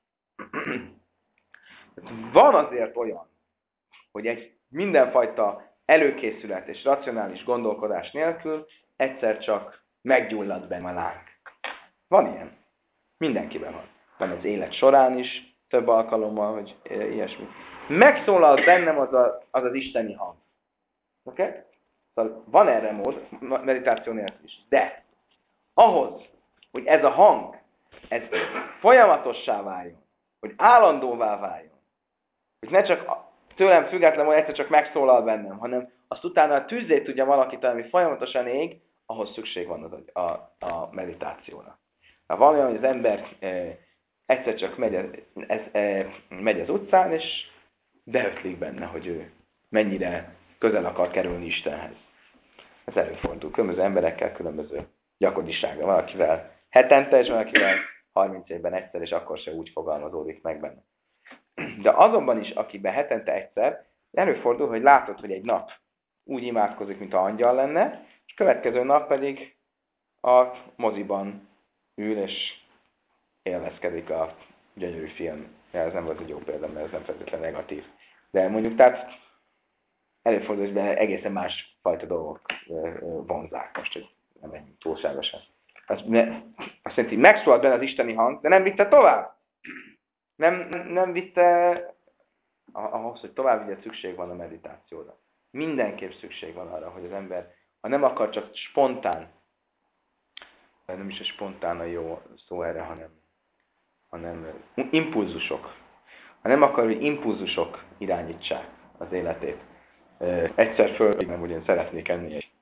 Van azért olyan, hogy egy mindenfajta előkészület és racionális gondolkodás nélkül egyszer csak meggyulladt benne a láng. Van ilyen. Mindenkiben van. Van az élet során is, több alkalommal, hogy ilyesmi. Megszólal bennem az isteni hang. Oké? Okay? Szóval van erre mód, meditáció nélkül is. De ahhoz, hogy ez a hang, ez folyamatossá váljon, hogy állandóvá váljon, hogy ne csak tőlem független, hogy egyszer csak megszólal bennem, hanem azt utána a tűzzé tudja valakit, ami folyamatosan ég, ahhoz szükség van a meditációra. Ha van olyan, hogy az ember egyszer csak megy az utcán, és beötlik benne, hogy ő mennyire közel akar kerülni Istenhez. Ez előfordul. Különböző emberekkel, különböző gyakorisága. Valakivel hetente, és valakivel 30 évben egyszer, és akkor se úgy fogalmazódik meg benne. De azonban is, akiben hetente egyszer, előfordul, hogy látod, hogy egy nap úgy imádkozik, mint a angyal lenne, és következő nap pedig a moziban ül, és élvezkedik a gyönyörű film. Ez nem volt egy jó példa, mert ez nem feltétlenül negatív. De mondjuk, tehát előfordul, hogy egészen másfajta dolgok vonzák most, hogy nem menjünk túlságosan. Azt jelenti, megszólalt benne az isteni hang, de nem vitte tovább. Nem vitte, ahhoz, hogy tovább vigye, szükség van a meditációra. Mindenképp szükség van arra, hogy az ember, ha nem akar csak spontán, nem is a spontán a jó szó erre, hanem impulzusok. Ha nem akar, hogy impulzusok irányítsák az életét. Egyszer fölhívnám, hogy én szeretnék enni egy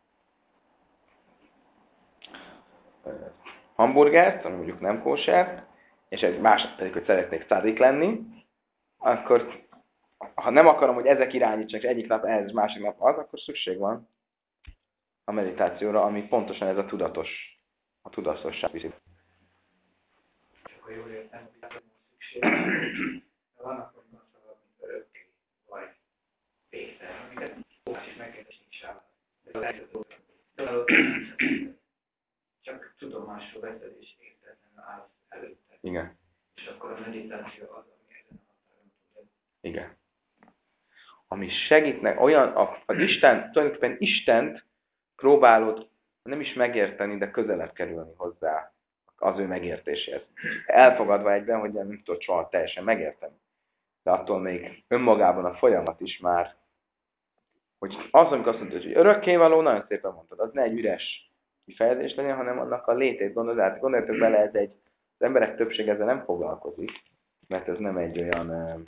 hamburgert, ami mondjuk nem kóser, és egy másik pedig, hogy szeretnék szádik lenni, akkor ha nem akarom, hogy ezek irányítsanak, egyik nap ez, másik nap az, akkor szükség van a meditációra, ami pontosan ez a tudatosság viszi. Csak ha jól értem, hogy szükség vannak olyan örökké, vagy végtelen, amiket óvás is megkérdesni is áll. De a legjobb csak tudomásról veszed és értetlen állsz előtte. Igen. És akkor a meditáció az, ami ezen a határon tud. Igen. Ami segítnek, olyan, az Isten, tulajdonképpen Istent próbálod nem is megérteni, de közelebb kerülni hozzá az ő megértéséhez. Elfogadva egyben, hogy nem tudod soha teljesen megérteni. De attól még önmagában a folyamat is már, hogy az, amikor azt mondod, hogy örökkévaló, nagyon szépen mondtad, az ne egy üres kifejezés legyen, hanem annak a létét gondolod. Gondoljatok bele, az emberek többsége ezzel nem foglalkozik, mert ez nem egy olyan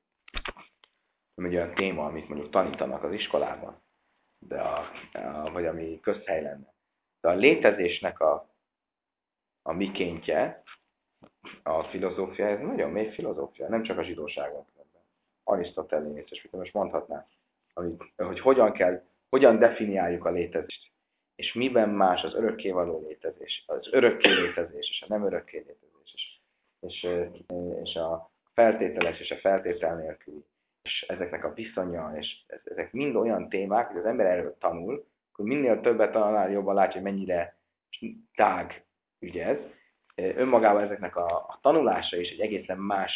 téma, amit mondjuk tanítanak az iskolában, vagy ami közhely lenne. De a létezésnek a mikéntje, a filozófia, ez nagyon mély filozófia, nem csak a zsidóságon. Arisztotelénész, és most mondhatnám, hogy hogyan definiáljuk a létezést, és miben más az örökkévaló létezés, az örökké létezés, és a nem örökké létezés, és a feltételes és a feltétel nélküli, és ezeknek a viszonya, és ezek mind olyan témák, hogy az ember erről tanul, akkor minél többet tanulnál, jobban látja, hogy mennyire tág ügy ez. Önmagában ezeknek a tanulása is egy egészen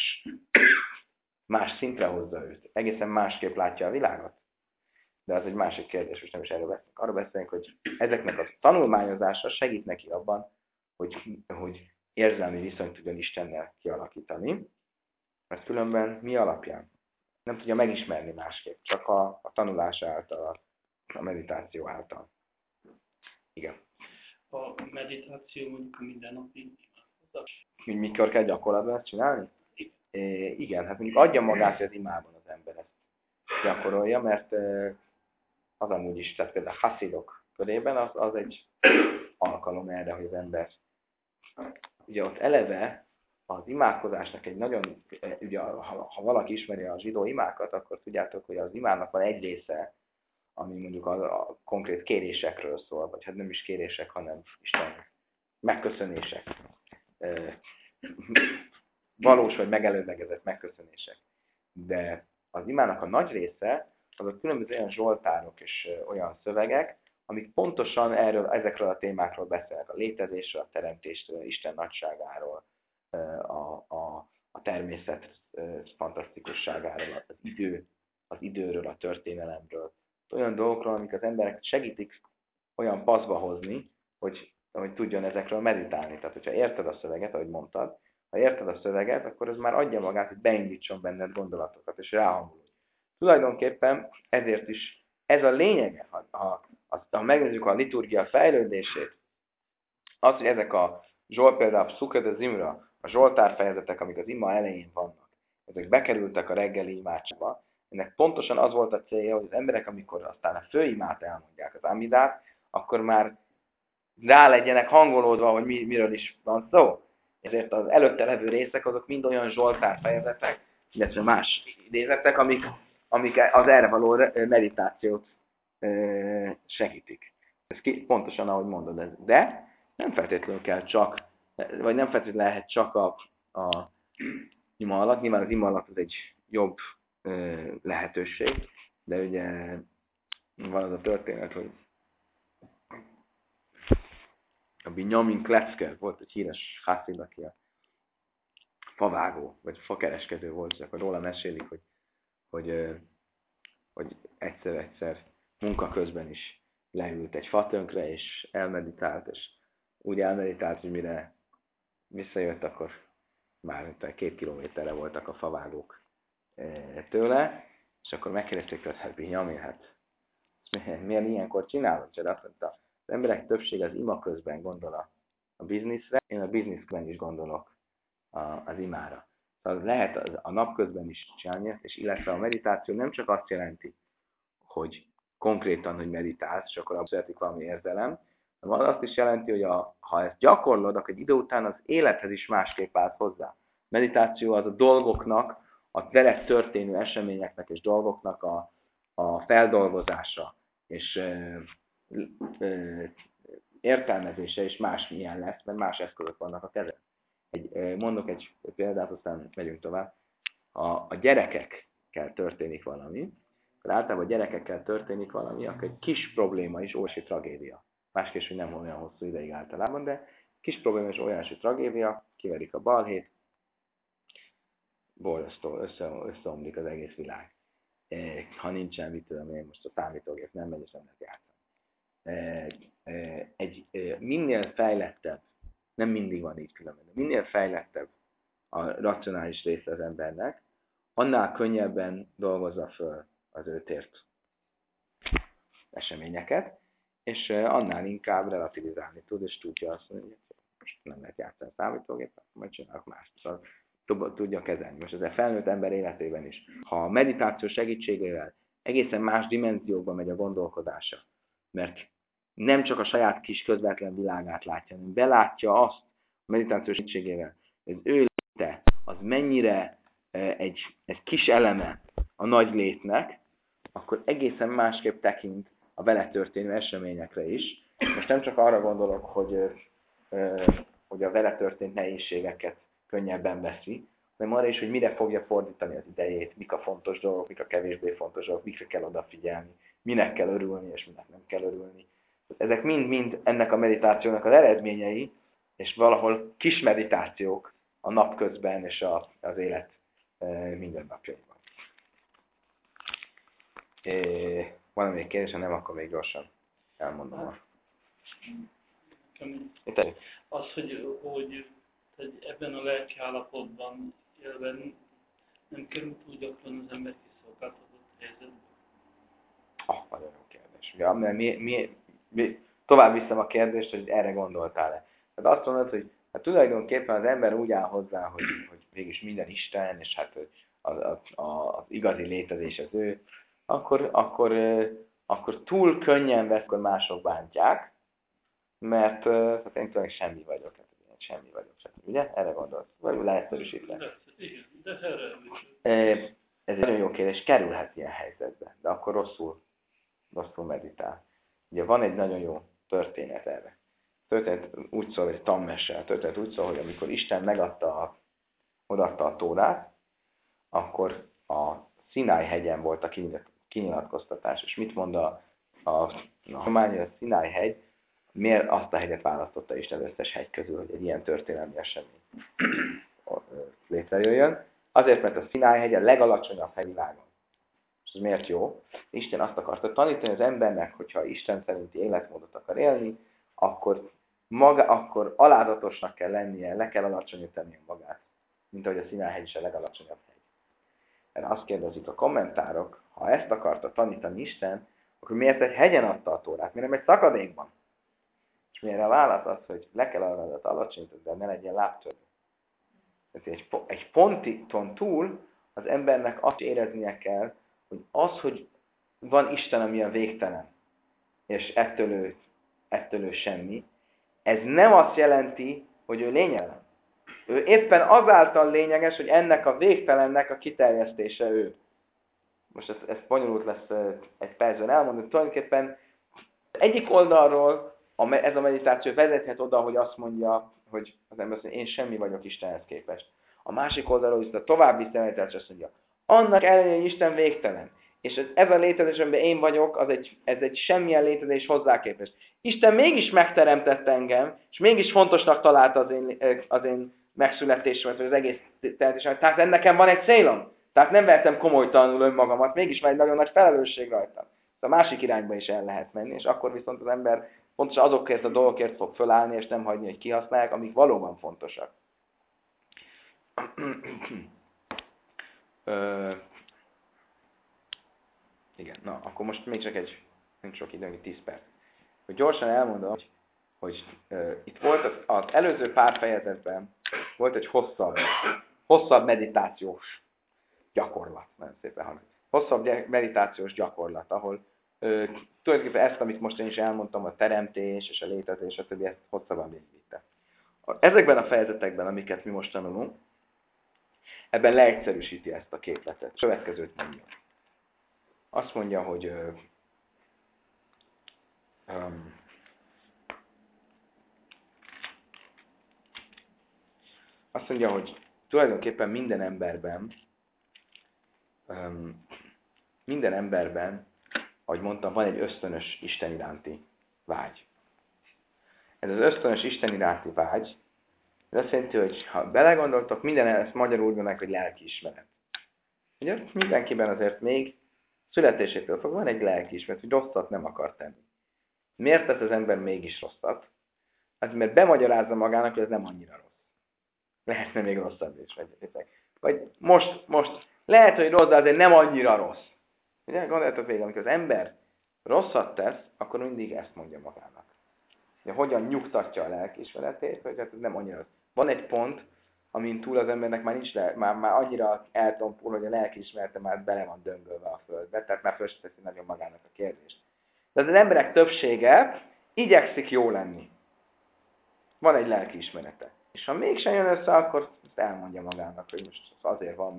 más szintre hozza őt. Egészen másképp látja a világot. De az egy másik kérdés, most nem is erről beszélünk. Arról beszélünk, hogy ezeknek a tanulmányozása segít neki abban, hogy érzelmi viszonyt tudjon Istennel kialakítani. Mert különben mi alapján? Nem tudja megismerni másképp, csak a tanulás által, a meditáció által. Igen. A meditáció mondjuk a mindennapi imádkozás. Mikor kell gyakorlatban ezt csinálni? Igen, hát mondjuk adja magát, hogy az imában az ember ezt gyakorolja, mert az amúgy is, tehát például a haszidok körében az egy alkalom erre, hogy az ember, ugye ott eleve az imádkozásnak egy nagyon, ugye ha valaki ismeri a zsidó imákat, akkor tudjátok, hogy az imának van egy része, ami mondjuk a konkrét kérésekről szól, vagy hát nem is kérések, hanem Isten megköszönések. Valós vagy megelőlegezett megköszönések. De az imának a nagy része, azok különböző olyan zsoltárok és olyan szövegek, amik pontosan ezekről a témákról beszélnek. A létezésről, a teremtésről, Isten nagyságáról, a természet fantasztikusságáról, az időről, a történelemről. Olyan dolgokról, amik az emberek segítik olyan paszba hozni, hogy tudjon ezekről meditálni. Tehát, hogyha érted a szöveget, ahogy mondtad, ha érted a szöveget, akkor ez már adja magát, hogy beindítson benned gondolatokat, és ráhangolódj. Tulajdonképpen ezért is ez a lényege, ha megnézzük a liturgia fejlődését, az, hogy ezek a például a Szukkot az Imra, a Zsoltár fejezetek, amik az ima elején vannak, ezek bekerültek a reggeli imádságba, ennek pontosan az volt a célja, hogy az emberek, amikor aztán a főimát elmondják, az Amidát, akkor már rá legyenek hangolódva, hogy miről is van szó. Ezért az előtte levő részek azok mind olyan Zsoltár fejezetek, illetve más idézetek, amik az erre való meditációt segítik. Ez pontosan ahogy mondod. De nem feltétlenül kell csak, vagy nem feltétlenül lehet csak a ima alatt. Nyilván az ima alatt az egy jobb lehetőség, de ugye van az a történet, hogy a Binyamin Kletzker volt egy híres hászid, aki a favágó, vagy fakereskedő volt, és akkor róla mesélik, hogy egyszer munka közben is leült egy fatönkre, és elmeditált, és úgy elmeditált, hogy mire visszajött, akkor már 2 kilométerre voltak a favágók tőle, és akkor megkérdezték tőle, hogy Binyamin, hát miért ilyenkor csinálod? És azt mondta, az emberek többsége az ima közben gondol a bizniszre, én a bizniszben is gondolok az imára. Tehát lehet a nap közben is csinálni ezt, és illetve a meditáció nem csak azt jelenti, hogy konkrétan, hogy meditálsz, és akkor abban születik valami érzelem, hanem azt is jelenti, hogy ha ezt gyakorlod, akkor egy idő után az élethez is másképp állsz hozzá. Meditáció az a dolgoknak, a veled történő eseményeknek és dolgoknak a feldolgozása és értelmezése is másmilyen lesz, mert más eszközök vannak a kezed. Mondok egy példát, aztán megyünk tovább. A gyerekekkel történik valami, akkor általában a gyerekekkel történik valami, akkor egy kis probléma is óriási tragédia. Másképp, hogy nem olyan hosszú ideig általában, de kis probléma is óriási tragédia, kiverik a balhét, borzasztó, összeomlik az egész világ. Ha nincsen, mit tudom én, most a számítógép nem megy, és nem lehet játszani. Minél fejlettebb, nem mindig van így különben, de minél fejlettebb a racionális része az embernek, annál könnyebben dolgozza föl az őt ért eseményeket, és annál inkább relativizálni tud, és tudja azt mondani, hogy most nem lehet játszani a számítógépet, majd csinálok mást. Szóval tudja kezelni. Most ez a felnőtt ember életében is. Ha a meditáció segítségével egészen más dimenziókba megy a gondolkodása, mert nem csak a saját kis közvetlen világát látja, hanem belátja azt a meditáció segítségével, hogy az ő léte az mennyire egy kis eleme a nagy létnek, akkor egészen másképp tekint a vele történő eseményekre is. Most nem csak arra gondolok, hogy a vele történt nehézségeket könnyebben veszi, hanem arra is, hogy mire fogja fordítani az idejét, mik a fontos dolgok, mik a kevésbé fontos dolgok, mikre kell odafigyelni, minek kell örülni, és minek nem kell örülni. Ezek mind-mind ennek a meditációnak az eredményei, és valahol kis meditációk a nap közben és az élet mindennapjaiban. Van még kérdés, ha nem, akkor még gyorsan elmondom. Az, hogy ebben a lelki állapotban élve nem került úgy gyakran az ember kiszolgáltatott helyzetbe. Nagyon jó kérdés. Ja, mert tovább viszem a kérdést, hogy erre gondoltál-e. Tehát azt mondod, hogy hát tulajdonképpen az ember úgy áll hozzá, hogy mégis minden Isten, és hát az igazi létezés az ő, akkor túl könnyen vesz, hogy mások bántják, mert hát én tulajdonképpen semmi vagyok. Semmi vagyok. Ugye? Erre gondolsz? Vagy leegyszerűsítve. Ez egy nagyon jó kérdés, kerülhet ilyen helyzetbe, de akkor rosszul meditál. Ugye van egy nagyon jó történet erre. Történet úgy szól, hogy tanmese, történet úgy szól, hogy amikor Isten odaadta a Tórát, akkor a Szináj hegyen volt a kinyilatkoztatás. És mit mond a hagyományi, a Szináj hegy, miért azt a hegyet választotta Isten az összes hegy közül, hogy egy ilyen történelmi esemény létrejöjjön? Azért, mert a Szináj hegy a legalacsonyabb hegyvilágon. ez miért jó? Isten azt akarta tanítani az embernek, hogyha Isten szerinti életmódot akar élni, akkor alázatosnak kell lennie, le kell alacsonyítani magát, mint ahogy a Szináj-hegy is a legalacsonyabb hegy. Erre azt kérdezik a kommentárok, ha ezt akarta tanítani Isten, akkor miért egy hegyen adta a Tórát, miért nem egy szakadékban? És mire a válasz az, hogy le kell alacsonyítani, de ne legyen lábtörő. Egy ponton túl az embernek azt éreznie kell, hogy az, hogy van Isten, ami a végtelen, és ettől ő semmi, ez nem azt jelenti, hogy ő lényegtelen. Ő éppen azáltal lényeges, hogy ennek a végtelennek a kiterjesztése ő. Most ez bonyolult lesz egy percben elmondani. Tulajdonképpen egyik oldalról ez a meditáció vezethet oda, hogy azt mondja, hogy az ember azt mondja, én semmi vagyok Istenhez képest. A másik oldalról is a további meditáció azt mondja, annak ellenére, hogy Isten végtelen. És ez a létezés, amiben én vagyok, ez egy semmilyen létezés hozzá képest. Isten mégis megteremtett engem, és mégis fontosnak találta az én megszületésemet, vagy az egész teremtésemet. Tehát nekem van egy célom. Tehát nem vehetem komolytalanul önmagamat, mégis van egy nagyon nagy felelősség rajtam. A másik irányba is el lehet menni, és akkor viszont az ember pontosan azokért a dolgokért fog fölállni, és nem hagyni, hogy kihasználják, amik valóban fontosak. Igen, na, akkor most még csak nem sok idő, 10 perc. Hogy gyorsan elmondom, hogy itt volt az előző pár fejezetben volt egy hosszabb meditációs gyakorlat. Nagyon szépen hangzik. Hosszabb meditációs gyakorlat, ahol tulajdonképpen ezt, amit most én is elmondtam, a teremtés és a létezés, a többi, ezt hosszabban végigvitte. Ezekben a fejezetekben, amiket mi most tanulunk, ebben leegyszerűsíti ezt a képletet. Következőt mondja. Azt mondja, hogy tulajdonképpen minden emberben, ahogy mondtam, van egy ösztönös Isten iránti vágy. Ez az ösztönös Isten iránti vágy, ez azt jelenti, hogy ha belegondoltok, ezt magyarul úgy mondják, hogy lelkiismeret. Ugye mindenkiben azért még születésétől fogva van egy lelkiismeret, hogy rosszat nem akar tenni. Miért tesz az ember mégis rosszat? Hát mert bemagyarázza magának, hogy ez nem annyira rossz. Lehetne még rosszabb is. Vagy most lehet, hogy rossz, de azért nem annyira rossz. Ugye? Gondoljatok végig, amikor az ember rosszat tesz, akkor mindig ezt mondja magának. Ugye, hogyan nyugtatja a lelkiismeretét, hogy hát ez nem annyira rossz. Van egy pont, amin túl az embernek már nincs már annyira eltompul, hogy a lelkiismerete már bele van döngölve a földbe, tehát már föl sem teszi nagyon magának a kérdést. De az emberek többsége igyekszik jó lenni. Van egy lelkiismerete. És ha mégsem jön össze, akkor ezt elmondja magának, hogy most azért van,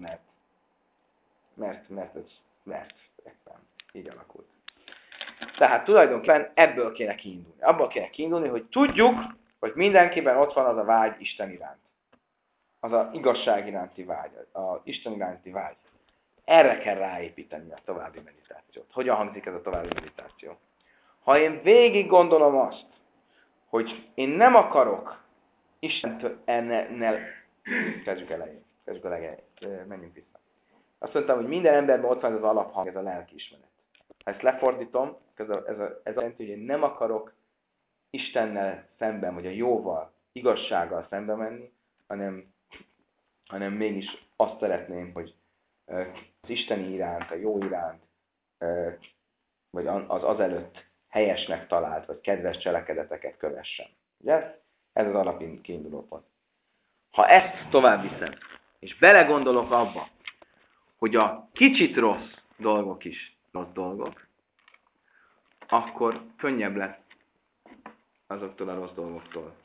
mert éppen így alakult. Tehát tulajdonképpen ebből kéne kiindulni. Abból kéne kiindulni, hogy tudjuk, hogy mindenkiben ott van az a vágy Isten iránt. Az az igazság iránti vágy, az Isten iránti vágy. Erre kell ráépíteni a további meditációt. Hogyan hangzik ez a további meditáció? Ha én végig gondolom azt, hogy én nem akarok Istentől kezdjük a elején, menjünk vissza. Azt mondtam, hogy minden emberben ott van az alaphang, ez a lelkiismeret. Ha ezt lefordítom, ez azt jelenti, hogy én nem akarok Istennel szemben, vagy a jóval, igazsággal szembe menni, hanem mégis azt szeretném, hogy az isteni iránt, a jó iránt, vagy az azelőtt helyesnek talált, vagy kedves cselekedeteket kövessen. Ugye? Ez az alapin kiinduló pont. Ha ezt tovább viszem, és belegondolok abba, hogy a kicsit rossz dolgok is rossz dolgok, akkor könnyebb lesz azoktól a rossz dolgoktól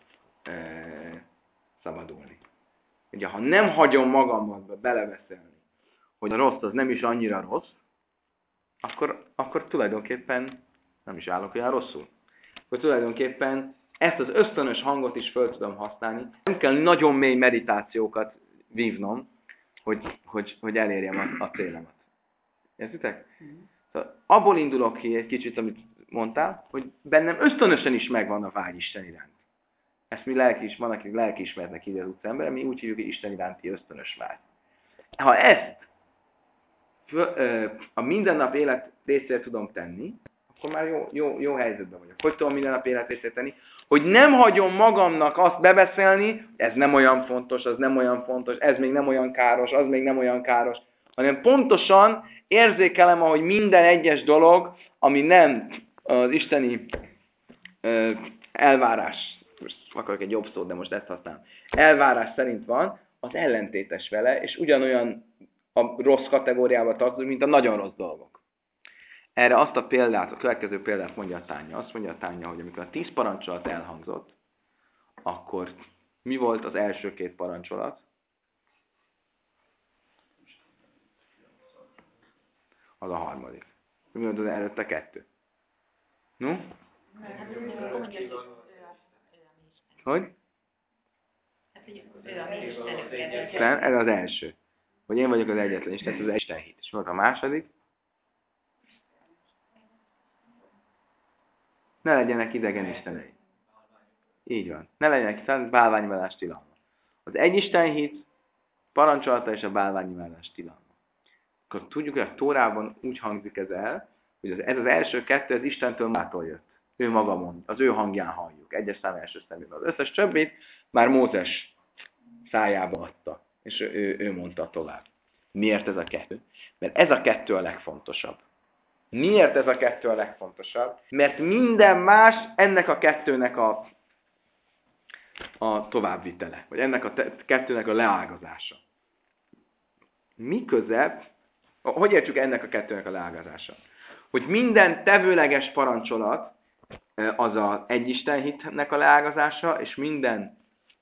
szabadulni. Ugye, ha nem hagyom magamban belebeszélni, hogy a rossz az nem is annyira rossz, akkor tulajdonképpen nem is állok olyan rosszul. Akkor tulajdonképpen ezt az ösztönös hangot is föl tudom használni. Nem kell nagyon mély meditációkat vívnom, hogy elérjem a célomat. Értitek? Szóval abból indulok ki egy kicsit, amit mondtál, hogy bennem ösztönösen is megvan a vágy Isten iránt. Ezt mi van, akik lelkiismeretnek ide az utca ember, mi úgy hívjuk, hogy Isten iránti ösztönös vágy. Ha ezt a mindennap élet részére tudom tenni, akkor már jó helyzetben vagyok. Hogy tudom mindennap élet részére tenni? Hogy nem hagyom magamnak azt bebeszélni, ez nem olyan fontos, az nem olyan fontos, ez még nem olyan káros, az még nem olyan káros, hanem pontosan érzékelem, ahogy minden egyes dolog, ami nem az isteni elvárás, most akarok egy jobb szót, de most ezt használom, elvárás szerint van, az ellentétes vele, és ugyanolyan a rossz kategóriába tartozik, mint a nagyon rossz dolgok. Erre azt a példát, a következő példát mondja a Tánya. Azt mondja a Tánya, hogy amikor a 10 parancsolat elhangzott, akkor mi volt az első 2 parancsolat? Az a harmadik. Mi volt az előtte 2? No? Hogy? Hát, hogy ő a mi Istenünk. Ez az első. Hogy én vagyok az egyetlen Isten, ez az Isten hit. És volt a második. Ne legyenek idegen istenei. Így van. Ne legyenek bálványimádás tilalma. Az egy Isten hit parancsolata és a bálványimádás tilalma. Akkor tudjuk, hogy a Tórában úgy hangzik ez el, hogy ez az első 2 az Istentől mától jött. Ő maga mond, az ő hangján halljuk. Egyes szám első szemében. Az összes többit már Mózes szájába adta. És ő mondta tovább. Miért ez a 2? Mert ez a 2 a legfontosabb. Miért ez a 2 a legfontosabb? Mert minden más ennek a 2-nek a továbbvitele. Vagy ennek a 2-nek a leágazása. Mi köze? Hogy értsük ennek a 2-nek a leágazása? Hogy minden tevőleges parancsolat az az egyisten hitnek a leágazása, és minden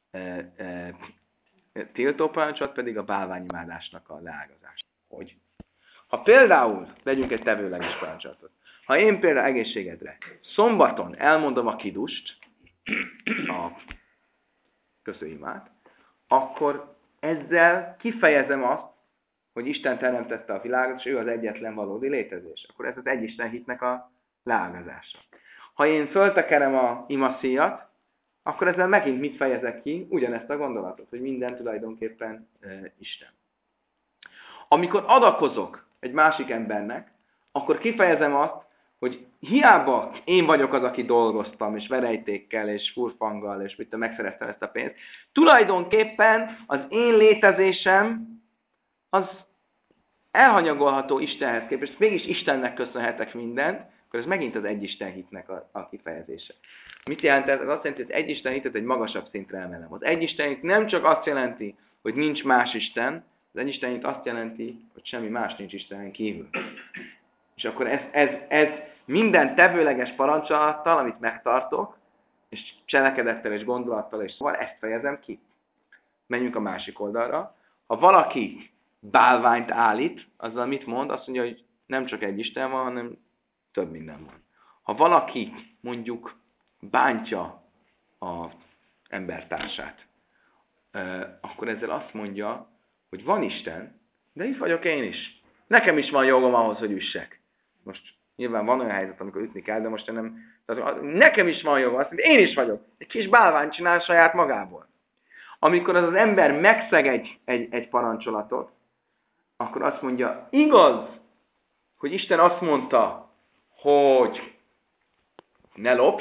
tiltó parancsolat pedig a bálványimádásnak a leágazása. Hogy? Ha például, vegyünk egy tevőleges parancsolatot, ha én például egészségedre szombaton elmondom a kidust, a köszönimát, akkor ezzel kifejezem azt, hogy Isten teremtette a világot, és ő az egyetlen valódi létezés. Akkor ez az egyisten hitnek a leágazása. Ha én föltekerem a imaszíjat, akkor ezzel megint mit fejezek ki? Ugyanezt a gondolatot, hogy minden tulajdonképpen Isten. Amikor adakozok egy másik embernek, akkor kifejezem azt, hogy hiába én vagyok az, aki dolgoztam, és verejtékkel, és furfanggal, és megszereztem ezt a pénzt, tulajdonképpen az én létezésem az elhanyagolható Istenhez képest, mégis Istennek köszönhetek mindent, akkor ez megint az egyisten hitnek a kifejezése. Mit jelent ez? Ez azt jelenti, hogy az egyisten hitet egy magasabb szintre emelem. Az egyisten hit nem csak azt jelenti, hogy nincs más Isten, az egyisten hit azt jelenti, hogy semmi más nincs Istenen kívül. És akkor ez minden tevőleges parancsolattal, amit megtartok, és cselekedettel és gondolattal, és szóval ezt fejezem ki. Menjünk a másik oldalra. Ha valaki bálványt állít, azzal mit mond? Azt mondja, hogy nem csak egy Isten van, hanem több minden van. Ha valaki mondjuk bántja az embertársát, akkor ezzel azt mondja, hogy van Isten, de itt vagyok én is. Nekem is van jogom ahhoz, hogy üssek. Most nyilván van olyan helyzet, amikor ütni kell, de most nem. Tehát nekem is van jogom, azt mondja, én is vagyok. Egy kis bálványt csinál saját magából. Amikor az ember megszeg egy parancsolatot, akkor azt mondja, igaz, hogy Isten azt mondta, hogy ne lopj,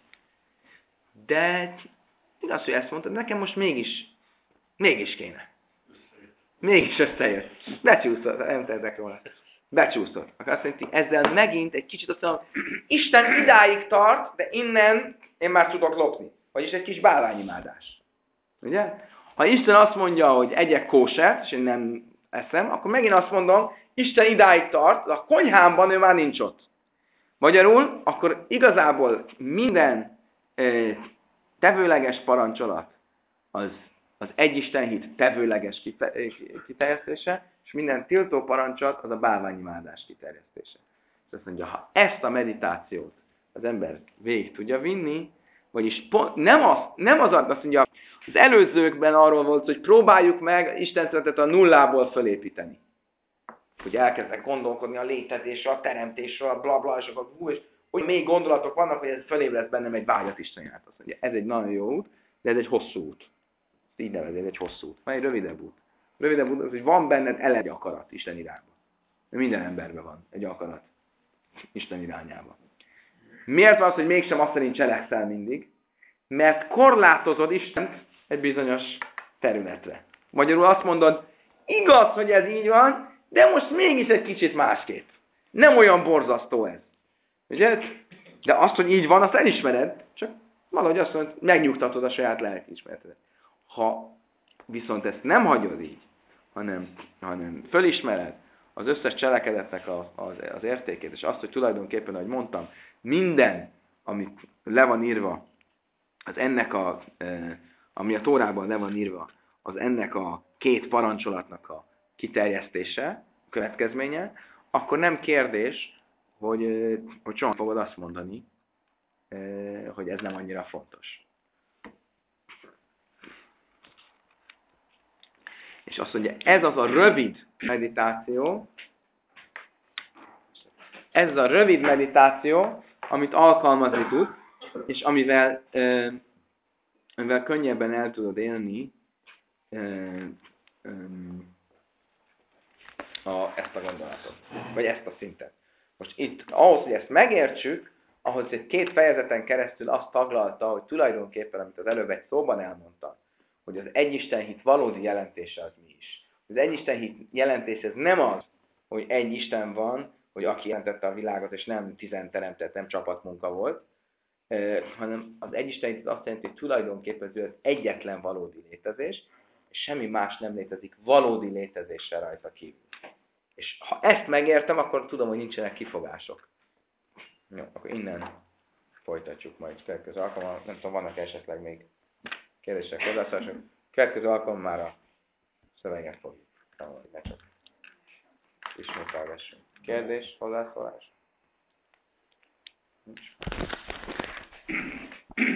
de igaz, hogy ezt mondta, nekem most mégis kéne. Mégis összejött. Becsúszott, nem tettek róla. Becsúszott. Akkor azt mondja, ezzel megint egy kicsit azt mondom, Isten idáig tart, de innen én már tudok lopni. Vagyis egy kis bálványimádás. Ugye? Ha Isten azt mondja, hogy egyek kósert, és én nem eszem, akkor megint azt mondom, Isten idáig tart, de a konyhámban ő már nincs ott. Magyarul, akkor igazából minden tevőleges parancsolat az egyisten hit tevőleges kiterjesztése, és minden tiltó parancsolat az a bálványimádás kiterjesztése. És azt mondja, ha ezt a meditációt az ember végig tudja vinni, vagyis nem az azt mondja, az előzőkben arról volt, hogy próbáljuk meg Isten szeretetet a nullából fölépíteni. Hogy elkezdek gondolkodni a létezésről, a teremtésről, a blabla, és hogy még gondolatok vannak, hogy ez fölébreszt bennem egy vágyat Isten iránt. Azt mondja, ez egy nagyon jó út, de ez egy hosszú út. Ezt így nevezi, ez egy hosszú út. Van egy rövidebb út. Rövidebb út az, hogy van benned egy akarat Isten irányba. Minden emberben van egy akarat Isten irányába. Miért van az, hogy mégsem azt szerint cselekszel mindig? Mert korlátozod Istent egy bizonyos területre. Magyarul azt mondod, igaz, hogy ez így van, de most mégis egy kicsit másképp. Nem olyan borzasztó ez. Ugye? De azt, hogy így van, azt elismered, csak valahogy azt mondod, megnyugtatod a saját lelkiismeretedet. Ha viszont ezt nem hagyod így, hanem fölismered az összes cselekedetnek az értékét, és azt, hogy tulajdonképpen, ahogy mondtam, minden, amit le van írva, az ennek ami a Tórában le van írva, az ennek a két parancsolatnak a kiterjesztése, a következménye, akkor nem kérdés, hogy soha fogod azt mondani, hogy ez nem annyira fontos. És azt mondja, ez az a rövid meditáció, amit alkalmazni tud, és amivel könnyebben el tudod élni ezt a gondolatot, vagy ezt a szintet. Most itt, ahhoz, hogy ezt megértsük, ahhoz egy két fejezeten keresztül azt taglalta, hogy tulajdonképpen, amit az előbb egy szóban elmondta, hogy az egyistenhit valódi jelentése az mi is. Az egyistenhit jelentése ez nem az, hogy egy Isten van, hogy aki jelentette a világot, és nem 10 teremtett, nem csapatmunka volt, hanem az egyistenhit azt jelenti, hogy tulajdonképpen az egyetlen valódi létezés, és semmi más nem létezik valódi létezéssel rajta kívül. És ha ezt megértem, akkor tudom, hogy nincsenek kifogások. Jó, akkor innen folytatjuk majd következő alkalommal. Nem tudom, vannak esetleg még kérdések, hozzászólások. Következő alkalommal már a szöveget fogjuk. Ne csak ismételgessünk. Kérdés, hozzászólás? Nincs.